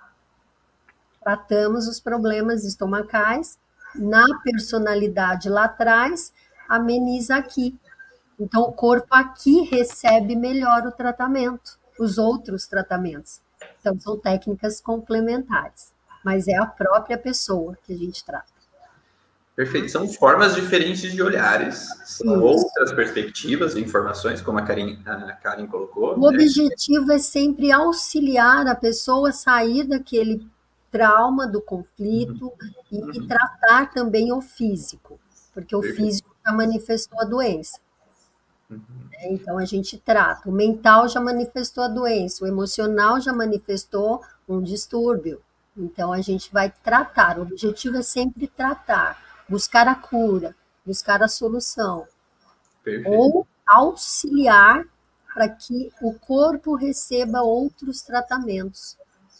Tratamos os problemas estomacais na personalidade lá atrás, ameniza aqui. Então, o corpo aqui recebe melhor o tratamento, os outros tratamentos. Então, são técnicas complementares, mas é a própria pessoa que a gente trata. Perfeito. São formas diferentes de olhares, são outras perspectivas e informações, como a Karen colocou. O objetivo é sempre auxiliar a pessoa a sair daquele trauma, do conflito, e tratar também o físico, porque o físico já manifestou a doença. Então, a gente trata. O mental já manifestou a doença, o emocional já manifestou um distúrbio. Então, a gente vai tratar. O objetivo é sempre tratar, buscar a cura, buscar a solução. Perfeito. Ou auxiliar para que o corpo receba outros tratamentos.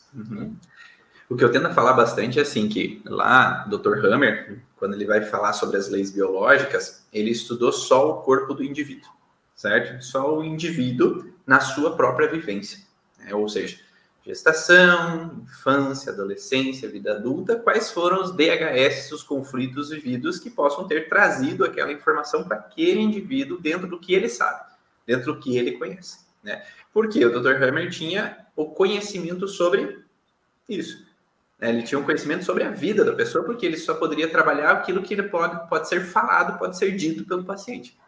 O que eu tento falar bastante é assim, que lá, Dr. Hammer, quando ele vai falar sobre as leis biológicas, ele estudou só o corpo do indivíduo, certo? Só o indivíduo na sua própria vivência, né? Ou seja, gestação, infância, adolescência, vida adulta, quais foram os DHS, os conflitos vividos que possam ter trazido aquela informação para aquele indivíduo dentro do que ele sabe, dentro do que ele conhece, né? Porque o Dr. Hammer tinha o conhecimento sobre isso. Ele tinha um conhecimento sobre a vida da pessoa, porque ele só poderia trabalhar aquilo que ele pode ser falado, pode ser dito pelo paciente.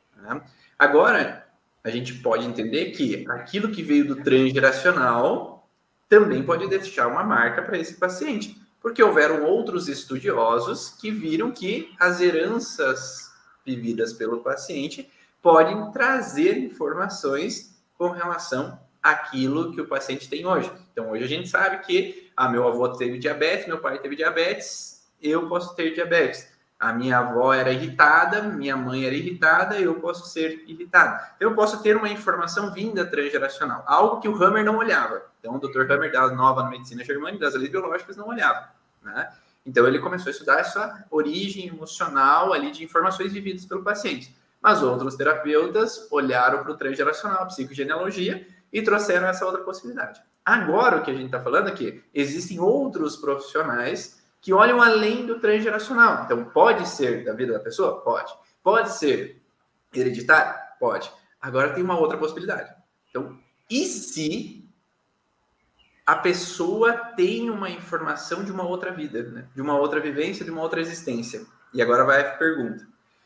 Agora, a gente pode entender que aquilo que veio do transgeracional também pode deixar uma marca para esse paciente, porque houveram outros estudiosos que viram que as heranças vividas pelo paciente podem trazer informações com relação àquilo que o paciente tem hoje. Então, hoje a gente sabe que meu avô teve diabetes, meu pai teve diabetes, eu posso ter diabetes. A minha avó era irritada, minha mãe era irritada, eu posso ser irritado. Eu posso ter uma informação vinda transgeracional, algo que o Hammer não olhava. Então, o Dr. Hammer, da nova medicina germânica, das leis biológicas, não olhava, né? Então, ele começou a estudar essa origem emocional ali de informações vividas pelo paciente. Mas outros terapeutas olharam para o transgeracional, psicogenealogia, e trouxeram essa outra possibilidade. Agora, o que a gente está falando aqui, existem outros profissionais que olham além do transgeracional. Então, pode ser da vida da pessoa? Pode. Pode ser hereditário? Pode. Agora tem uma outra possibilidade. Então, e se a pessoa tem uma informação de uma outra vida, né? De uma outra vivência, de uma outra existência? E agora vai a pergunta.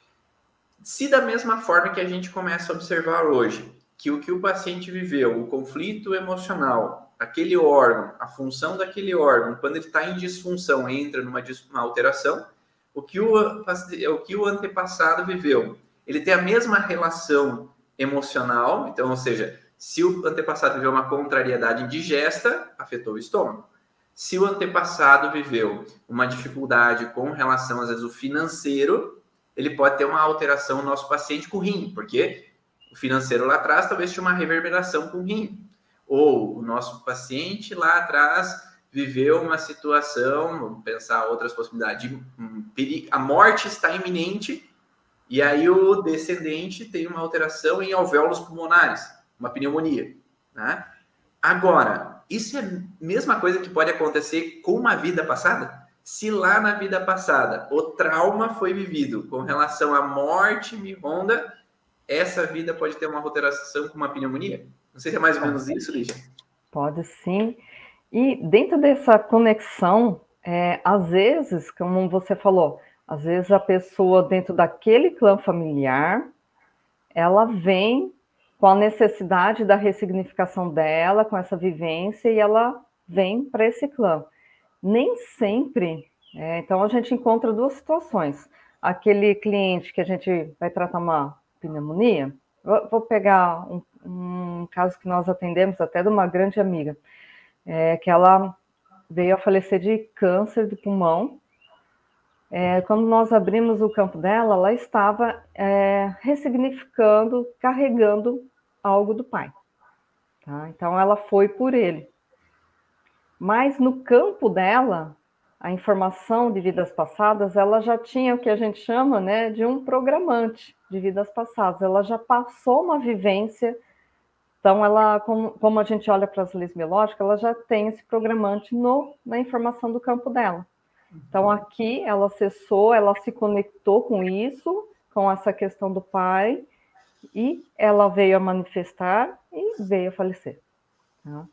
Se da mesma forma que a gente começa a observar hoje, que o que o paciente viveu, o conflito emocional, aquele órgão, a função daquele órgão, quando ele está em disfunção, entra numa alteração, o que o antepassado viveu, ele tem a mesma relação emocional, então, ou seja, se o antepassado viveu uma contrariedade indigesta, afetou o estômago. Se o antepassado viveu uma dificuldade com relação, às vezes, ao financeiro, ele pode ter uma alteração no nosso paciente com o rim, porque o financeiro lá atrás talvez tinha uma reverberação com o rim. Ou o nosso paciente lá atrás viveu uma situação, vamos pensar outras possibilidades, a morte está iminente, e aí o descendente tem uma alteração em alvéolos pulmonares, uma pneumonia, né? Agora, isso é a mesma coisa que pode acontecer com uma vida passada? Se lá na vida passada o trauma foi vivido com relação à morte me ronda, essa vida pode ter uma alteração com uma pneumonia? Não sei se é mais ou menos isso, Lígia. Pode sim. E dentro dessa conexão, às vezes, como você falou, às vezes a pessoa dentro daquele clã familiar, ela vem com a necessidade da ressignificação dela, com essa vivência, e ela vem para esse clã. Nem sempre, então a gente encontra duas situações. Aquele cliente que a gente vai tratar uma pneumonia, vou pegar um caso que nós atendemos até de uma grande amiga, que ela veio a falecer de câncer de pulmão. Quando nós abrimos o campo dela, ela estava ressignificando, carregando algo do pai. Tá? Então, ela foi por ele. Mas no campo dela, a informação de vidas passadas, ela já tinha o que a gente chama, né, de um programante de vidas passadas. Ela já passou uma vivência. Então, ela, como a gente olha para as leis biológicas, ela já tem esse programante na informação do campo dela. Então, aqui, ela acessou, ela se conectou com isso, com essa questão do pai, e ela veio a manifestar e veio a falecer. Tá?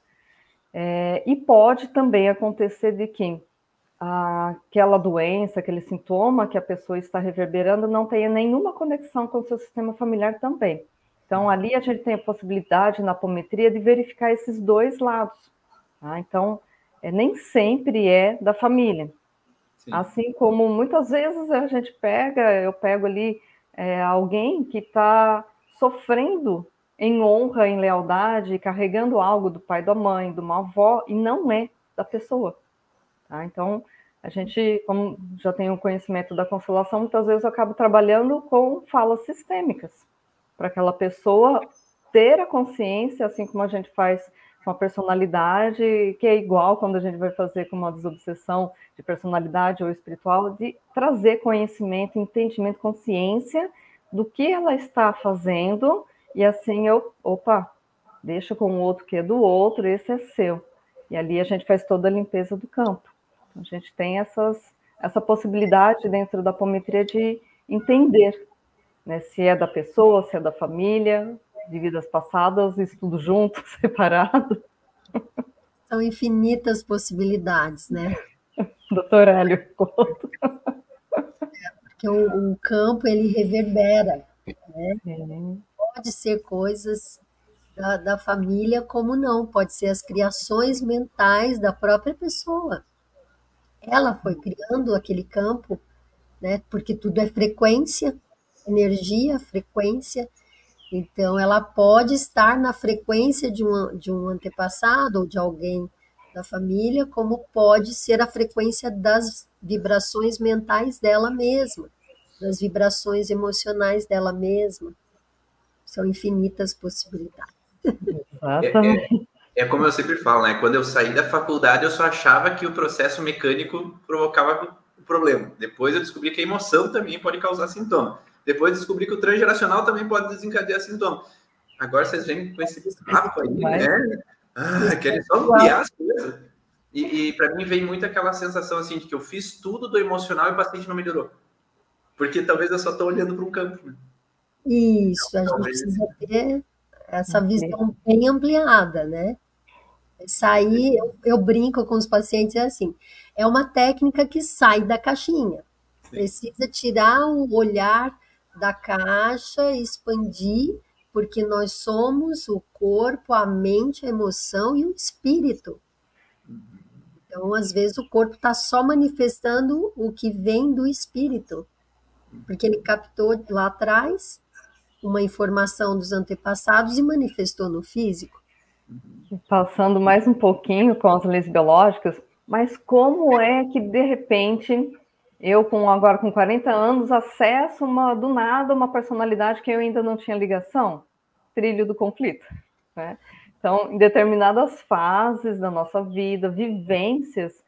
E pode também acontecer de que aquela doença, aquele sintoma que a pessoa está reverberando não tenha nenhuma conexão com o seu sistema familiar também. Então, ali a gente tem a possibilidade, na apometria, de verificar esses dois lados. Tá? Então, nem sempre é da família. Sim. Assim como muitas vezes eu pego ali alguém que está sofrendo em honra, em lealdade, carregando algo do pai, da mãe, de uma avó, e não é da pessoa. Tá? Então, a gente, como já tem o conhecimento da constelação, muitas vezes eu acabo trabalhando com falas sistêmicas, para aquela pessoa ter a consciência, assim como a gente faz com a personalidade, que é igual quando a gente vai fazer com uma desobsessão de personalidade ou espiritual, de trazer conhecimento, entendimento, consciência do que ela está fazendo, e assim deixa com o outro que é do outro, esse é seu. E ali a gente faz toda a limpeza do campo. Então, a gente tem essa possibilidade dentro da apometria de entender, né, se é da pessoa, se é da família, de vidas passadas, isso tudo junto, separado. São infinitas possibilidades, né? Doutor Hélio. Porque o campo, ele reverbera, né? Pode ser coisas da família, como não, pode ser as criações mentais da própria pessoa. Ela foi criando aquele campo, né? Porque tudo é frequência, energia, frequência. Então, ela pode estar na frequência de um antepassado ou de alguém da família, como pode ser a frequência das vibrações mentais dela mesma, das vibrações emocionais dela mesma. São infinitas possibilidades. É como eu sempre falo, né? Quando eu saí da faculdade, eu só achava que o processo mecânico provocava o problema. Depois eu descobri que a emoção também pode causar sintoma. Depois descobri que o transgeracional também pode desencadear sintoma. Agora vocês vêm com esse papo aí, né? Querem só ampliar as coisas. E para mim vem muito aquela sensação assim de que eu fiz tudo do emocional e o paciente não melhorou. Porque talvez eu só estou olhando para um campo. Né? Isso, então, a gente precisa ter essa visão bem ampliada, né? Sair, eu brinco com os pacientes assim, é uma técnica que sai da caixinha. Sim. Precisa tirar o olhar da caixa, expandir, porque nós somos o corpo, a mente, a emoção e o espírito. Então, às vezes, o corpo está só manifestando o que vem do espírito, porque ele captou lá atrás uma informação dos antepassados e manifestou no físico. Passando mais um pouquinho com as leis biológicas, mas como é que, de repente, eu, agora com 40 anos, acesso do nada uma personalidade que eu ainda não tinha ligação? Trilho do conflito. Né? Então, em determinadas fases da nossa vida, vivências,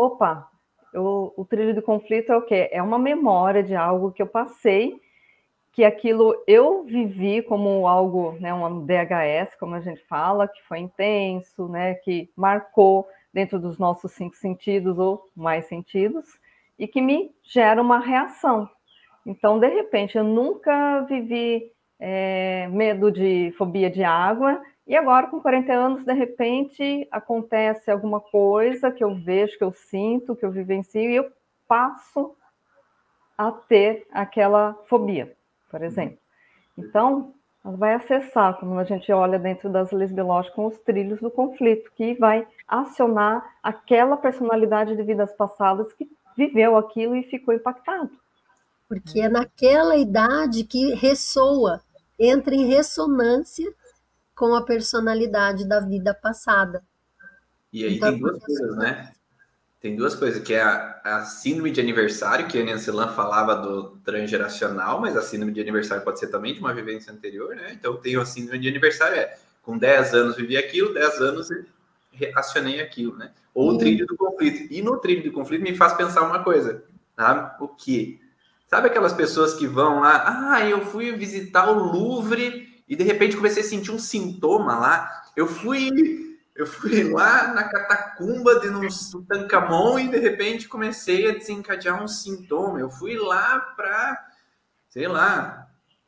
o trilho do conflito é o quê? É uma memória de algo que eu passei que aquilo eu vivi como algo, né, um DHS, como a gente fala, que foi intenso, né, que marcou dentro dos nossos 5 sentidos ou mais sentidos, e que me gera uma reação. Então, de repente, eu nunca vivi medo de fobia de água, e agora, com 40 anos, de repente, acontece alguma coisa que eu vejo, que eu sinto, que eu vivencio, e eu passo a ter aquela fobia, por exemplo. Então, ela vai acessar, como a gente olha dentro das leis biológicas, com os trilhos do conflito, que vai acionar aquela personalidade de vidas passadas que viveu aquilo e ficou impactado. Porque é naquela idade que ressoa, entra em ressonância com a personalidade da vida passada. E aí então, tem duas coisas, né? Tem duas coisas, que é a síndrome de aniversário, que a Nancy Lan falava do transgeracional, mas a síndrome de aniversário pode ser também de uma vivência anterior, né? Então, tem a síndrome de aniversário, com 10 anos vivi aquilo, 10 anos reacionei aquilo, né? Ou o trilho do conflito. E no trilho do conflito me faz pensar uma coisa, sabe? O quê? Sabe aquelas pessoas que vão lá, eu fui visitar o Louvre e de repente comecei a sentir um sintoma lá. Eu fui lá na catacumba de Tutankhamon e de repente comecei a desencadear um sintoma. Eu fui lá para, sei lá,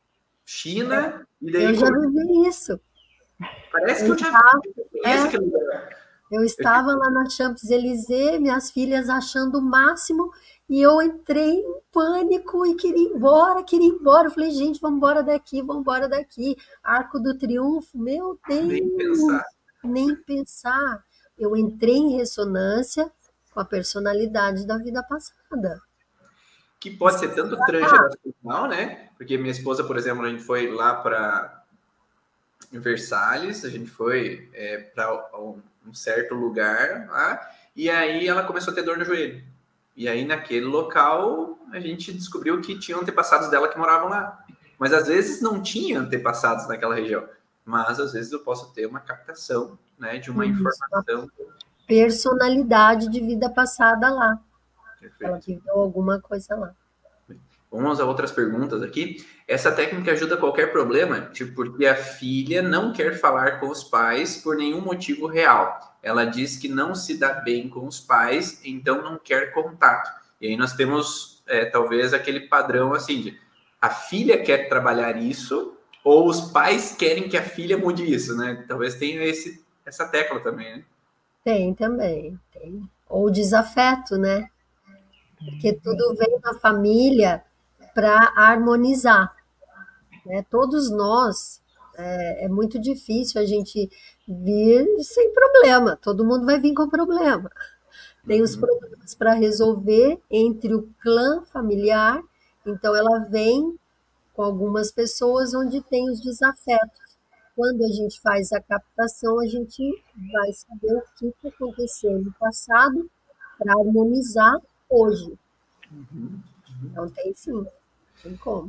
China e daí... Eu já vivi isso. Parece que eu já vi aquele lugar. Eu estava lá na Champs-Élysées, minhas filhas achando o máximo, e eu entrei em pânico e queria ir embora. Eu falei, gente, vamos embora daqui. Arco do Triunfo, meu Deus, nem pensar. Eu entrei em ressonância com a personalidade da vida passada. Que pode ser tanto transgeracional, né? Porque minha esposa, por exemplo, a gente foi lá para Versalhes, a gente foi para um certo lugar lá, e aí ela começou a ter dor no joelho. E aí, naquele local, a gente descobriu que tinham antepassados dela que moravam lá. Mas, às vezes, não tinha antepassados naquela região. Mas, às vezes, eu posso ter uma captação, né, de uma informação. Personalidade de vida passada lá. Perfeito. Ela viveu alguma coisa lá. Vamos a outras perguntas aqui. Essa técnica ajuda qualquer problema, tipo, porque a filha não quer falar com os pais por nenhum motivo real. Ela diz que não se dá bem com os pais, então não quer contato. E aí nós temos, talvez, aquele padrão assim de a filha quer trabalhar isso ou os pais querem que a filha mude isso, né? Talvez tenha essa tecla também, né? Tem também. Tem. Ou desafeto, né? Porque tudo vem na família para harmonizar, né? Todos nós, é muito difícil a gente vir sem problema, todo mundo vai vir com problema. Tem os problemas para resolver entre o clã familiar, então ela vem com algumas pessoas onde tem os desafetos. Quando a gente faz a captação, a gente vai saber o que aconteceu no passado para harmonizar hoje. Então tem sim. Tem como.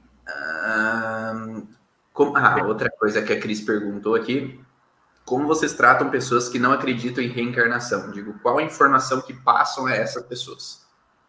Outra coisa que a Cris perguntou aqui. Como vocês tratam pessoas que não acreditam em reencarnação? Digo, qual a informação que passam a essas pessoas?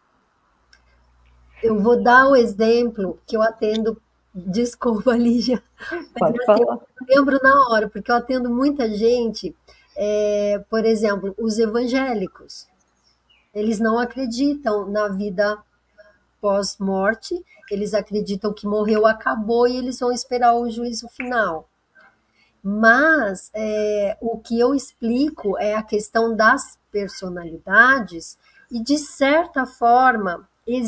Eu vou dar o exemplo que eu atendo. Desculpa, Lígia. Pode falar. Eu lembro na hora, porque eu atendo muita gente, por exemplo, os evangélicos. Eles não acreditam na vida pós-morte, eles acreditam que morreu, acabou e eles vão esperar o juízo final. Mas o que eu explico é a questão das personalidades e, de certa forma,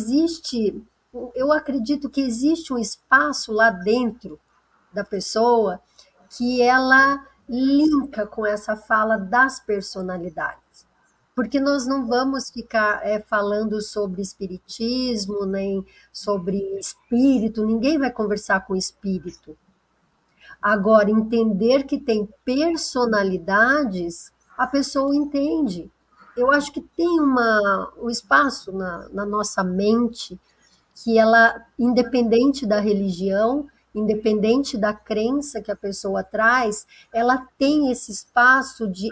eu acredito que existe um espaço lá dentro da pessoa que ela linka com essa fala das personalidades. Porque nós não vamos ficar falando sobre espiritismo, nem sobre espírito, ninguém vai conversar com espírito. Agora, entender que tem personalidades, a pessoa entende. Eu acho que tem um espaço na nossa mente que ela, independente da religião, independente da crença que a pessoa traz, ela tem esse espaço de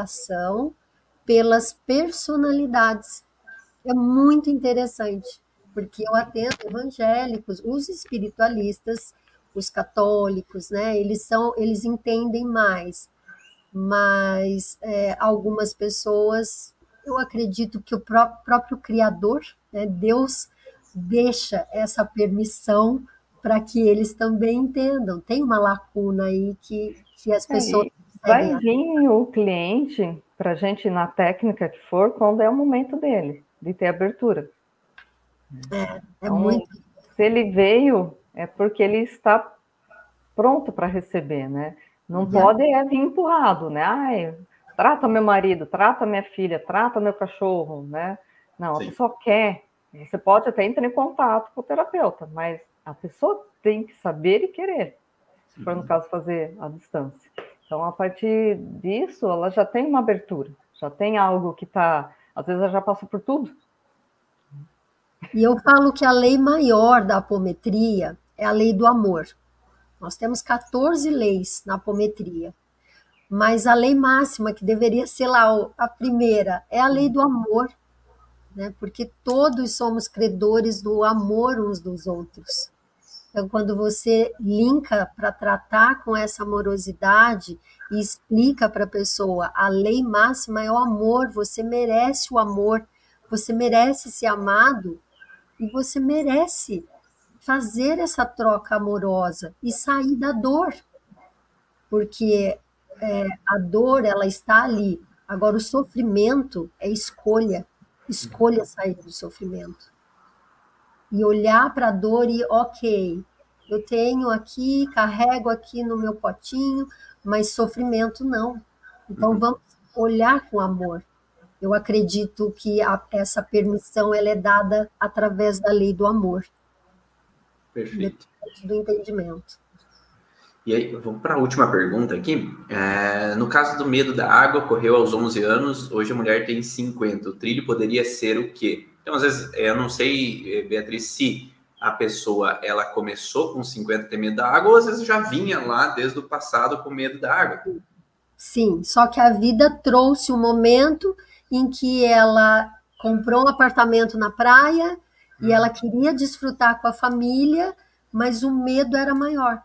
aceitação pelas personalidades. É muito interessante. porque eu atendo evangélicos, os espiritualistas, os católicos, né? Eles entendem mais, mas algumas pessoas, eu acredito que o próprio Criador, né, Deus, deixa essa permissão para que eles também entendam. Tem uma lacuna aí que as pessoas E vai conseguem. vir o cliente para a gente, na técnica que for, quando é o momento dele, de ter abertura. É Então, muito. se ele veio, é porque ele está pronto para receber, né? Não pode vir empurrado, né? Ai, trata meu marido, trata minha filha, trata meu cachorro, né? Não, a pessoa quer. Você pode até entrar em contato com o terapeuta, mas a pessoa tem que saber e querer, se for no caso fazer à distância. Então, a partir disso, ela já tem uma abertura, já tem algo que está, às vezes ela já passou por tudo. E eu falo que a lei maior da apometria é a lei do amor. Nós temos 14 leis na apometria, mas a lei máxima, que deveria ser lá a primeira, é a lei do amor, né? Porque todos somos credores do amor uns dos outros. Então, quando você linka para tratar com essa amorosidade e explica para a pessoa, a lei máxima é o amor, você merece o amor, você merece ser amado e você merece fazer essa troca amorosa e sair da dor, porque a dor, ela está ali. Agora, o sofrimento é escolha, escolha sair do sofrimento. E olhar para a dor e, ok, eu tenho aqui, carrego aqui no meu potinho, mas sofrimento não. Então, vamos olhar com amor. Eu acredito que essa permissão ela é dada através da lei do amor. Perfeito. Do entendimento. E aí, vamos para a última pergunta aqui. No caso do medo da água, ocorreu aos 11 anos, hoje a mulher tem 50. O trilho poderia ser o quê? Então, às vezes, eu não sei, Beatriz, se a pessoa ela começou com 50 ter medo da água, ou às vezes já vinha lá desde o passado com medo da água. Sim, só que a vida trouxe um momento em que ela comprou um apartamento na praia e ela queria desfrutar com a família, mas o medo era maior.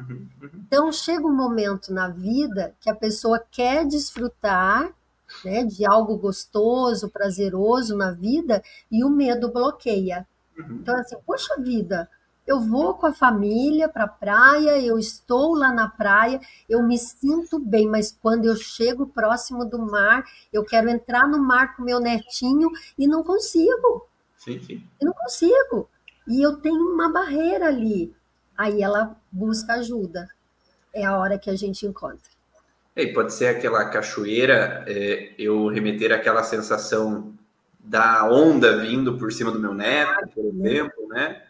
Então, chega um momento na vida que a pessoa quer desfrutar, né, de algo gostoso, prazeroso na vida, e o medo bloqueia. Então, assim, poxa vida, eu vou com a família para a praia, eu estou lá na praia, eu me sinto bem, mas quando eu chego próximo do mar, eu quero entrar no mar com meu netinho e não consigo. Sim. Eu não consigo. E eu tenho uma barreira ali. Aí ela busca ajuda. É a hora que a gente encontra. E pode ser aquela cachoeira, eu remeter àquela sensação da onda vindo por cima do meu neto, por exemplo, né?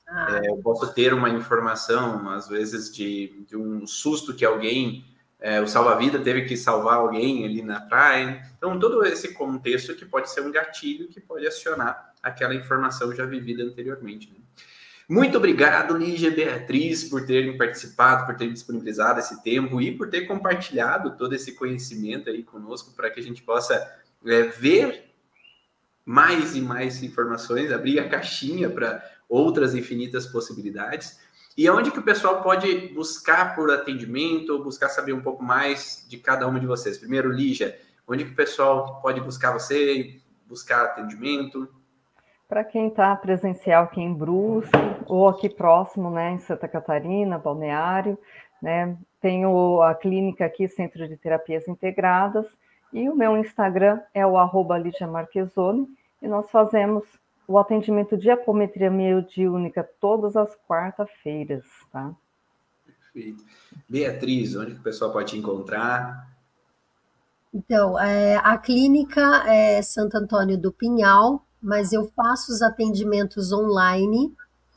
Eu posso ter uma informação, às vezes, de um susto que alguém, o salva-vida teve que salvar alguém ali na praia. Então, todo esse contexto que pode ser um gatilho que pode acionar aquela informação já vivida anteriormente, né? Muito obrigado, Lígia e Beatriz, por terem participado, por terem disponibilizado esse tempo e por ter compartilhado todo esse conhecimento aí conosco para que a gente possa ver mais e mais informações, abrir a caixinha para outras infinitas possibilidades. E aonde que o pessoal pode buscar por atendimento ou buscar saber um pouco mais de cada uma de vocês? Primeiro, Lígia, onde que o pessoal pode buscar você, buscar atendimento? Para quem está presencial aqui em Brusque, ou aqui próximo, né, em Santa Catarina, Balneário, né, tenho a clínica aqui, Centro de Terapias Integradas, e o meu Instagram é o @LígiaMarchesoni, e nós fazemos o atendimento de apometria mediúnica todas as quarta-feiras, tá? Perfeito. Beatriz, onde que o pessoal pode te encontrar? Então, a clínica é Santo Antônio do Pinhal, mas eu faço os atendimentos online.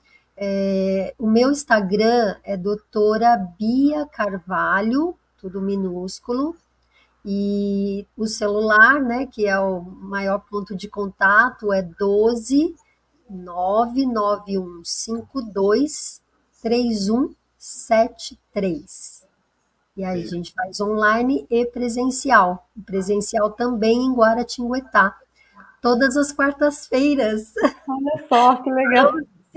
O meu Instagram é doutora Bia Carvalho, tudo minúsculo, e o celular, né, que é o maior ponto de contato, é 12 99152 3173. E aí a gente faz online e presencial. Presencial também em Guaratinguetá. todas as quartas-feiras. Olha só, que legal.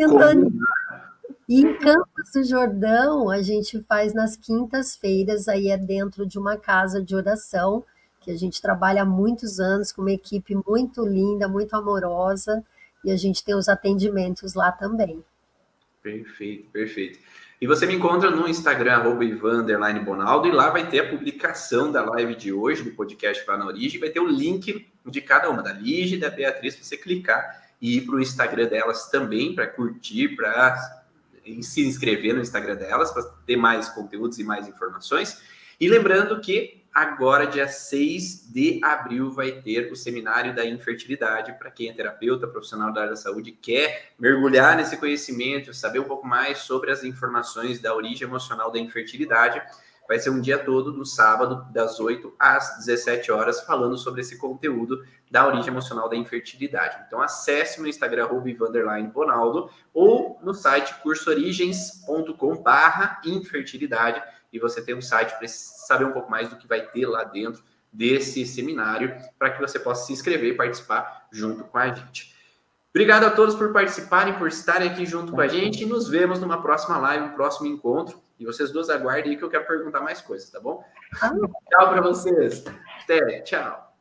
E em Campos do Jordão, a gente faz nas quintas-feiras, aí é dentro de uma casa de oração, que a gente trabalha há muitos anos com uma equipe muito linda, muito amorosa, e a gente tem os atendimentos lá também. Perfeito, perfeito. E você me encontra no Instagram, @Ivan_Bonaldo, e lá vai ter a publicação da live de hoje, do podcast Vá na Origem, vai ter o link de cada uma, da Lígia e da Beatriz, para você clicar e ir para o Instagram delas também, para curtir, para se inscrever no Instagram delas, para ter mais conteúdos e mais informações. E lembrando que agora, dia 6 de abril, vai ter o Seminário da Infertilidade, para quem é terapeuta, profissional da área da saúde, quer mergulhar nesse conhecimento, saber um pouco mais sobre as informações da origem emocional da infertilidade. Vai ser um dia todo, no sábado, das 8 às 17 horas, falando sobre esse conteúdo da origem emocional da infertilidade. Então, acesse no Instagram, @Ivan_Bonaldo, ou no site cursoorigens.com/infertilidade, e você tem um site para saber um pouco mais do que vai ter lá dentro desse seminário, para que você possa se inscrever e participar junto com a gente. Obrigado a todos por participarem, por estarem aqui junto com a gente, e nos vemos numa próxima live, um próximo encontro. E vocês duas aguardem aí que eu quero perguntar mais coisas, tá bom? Tchau para vocês. Até, tchau.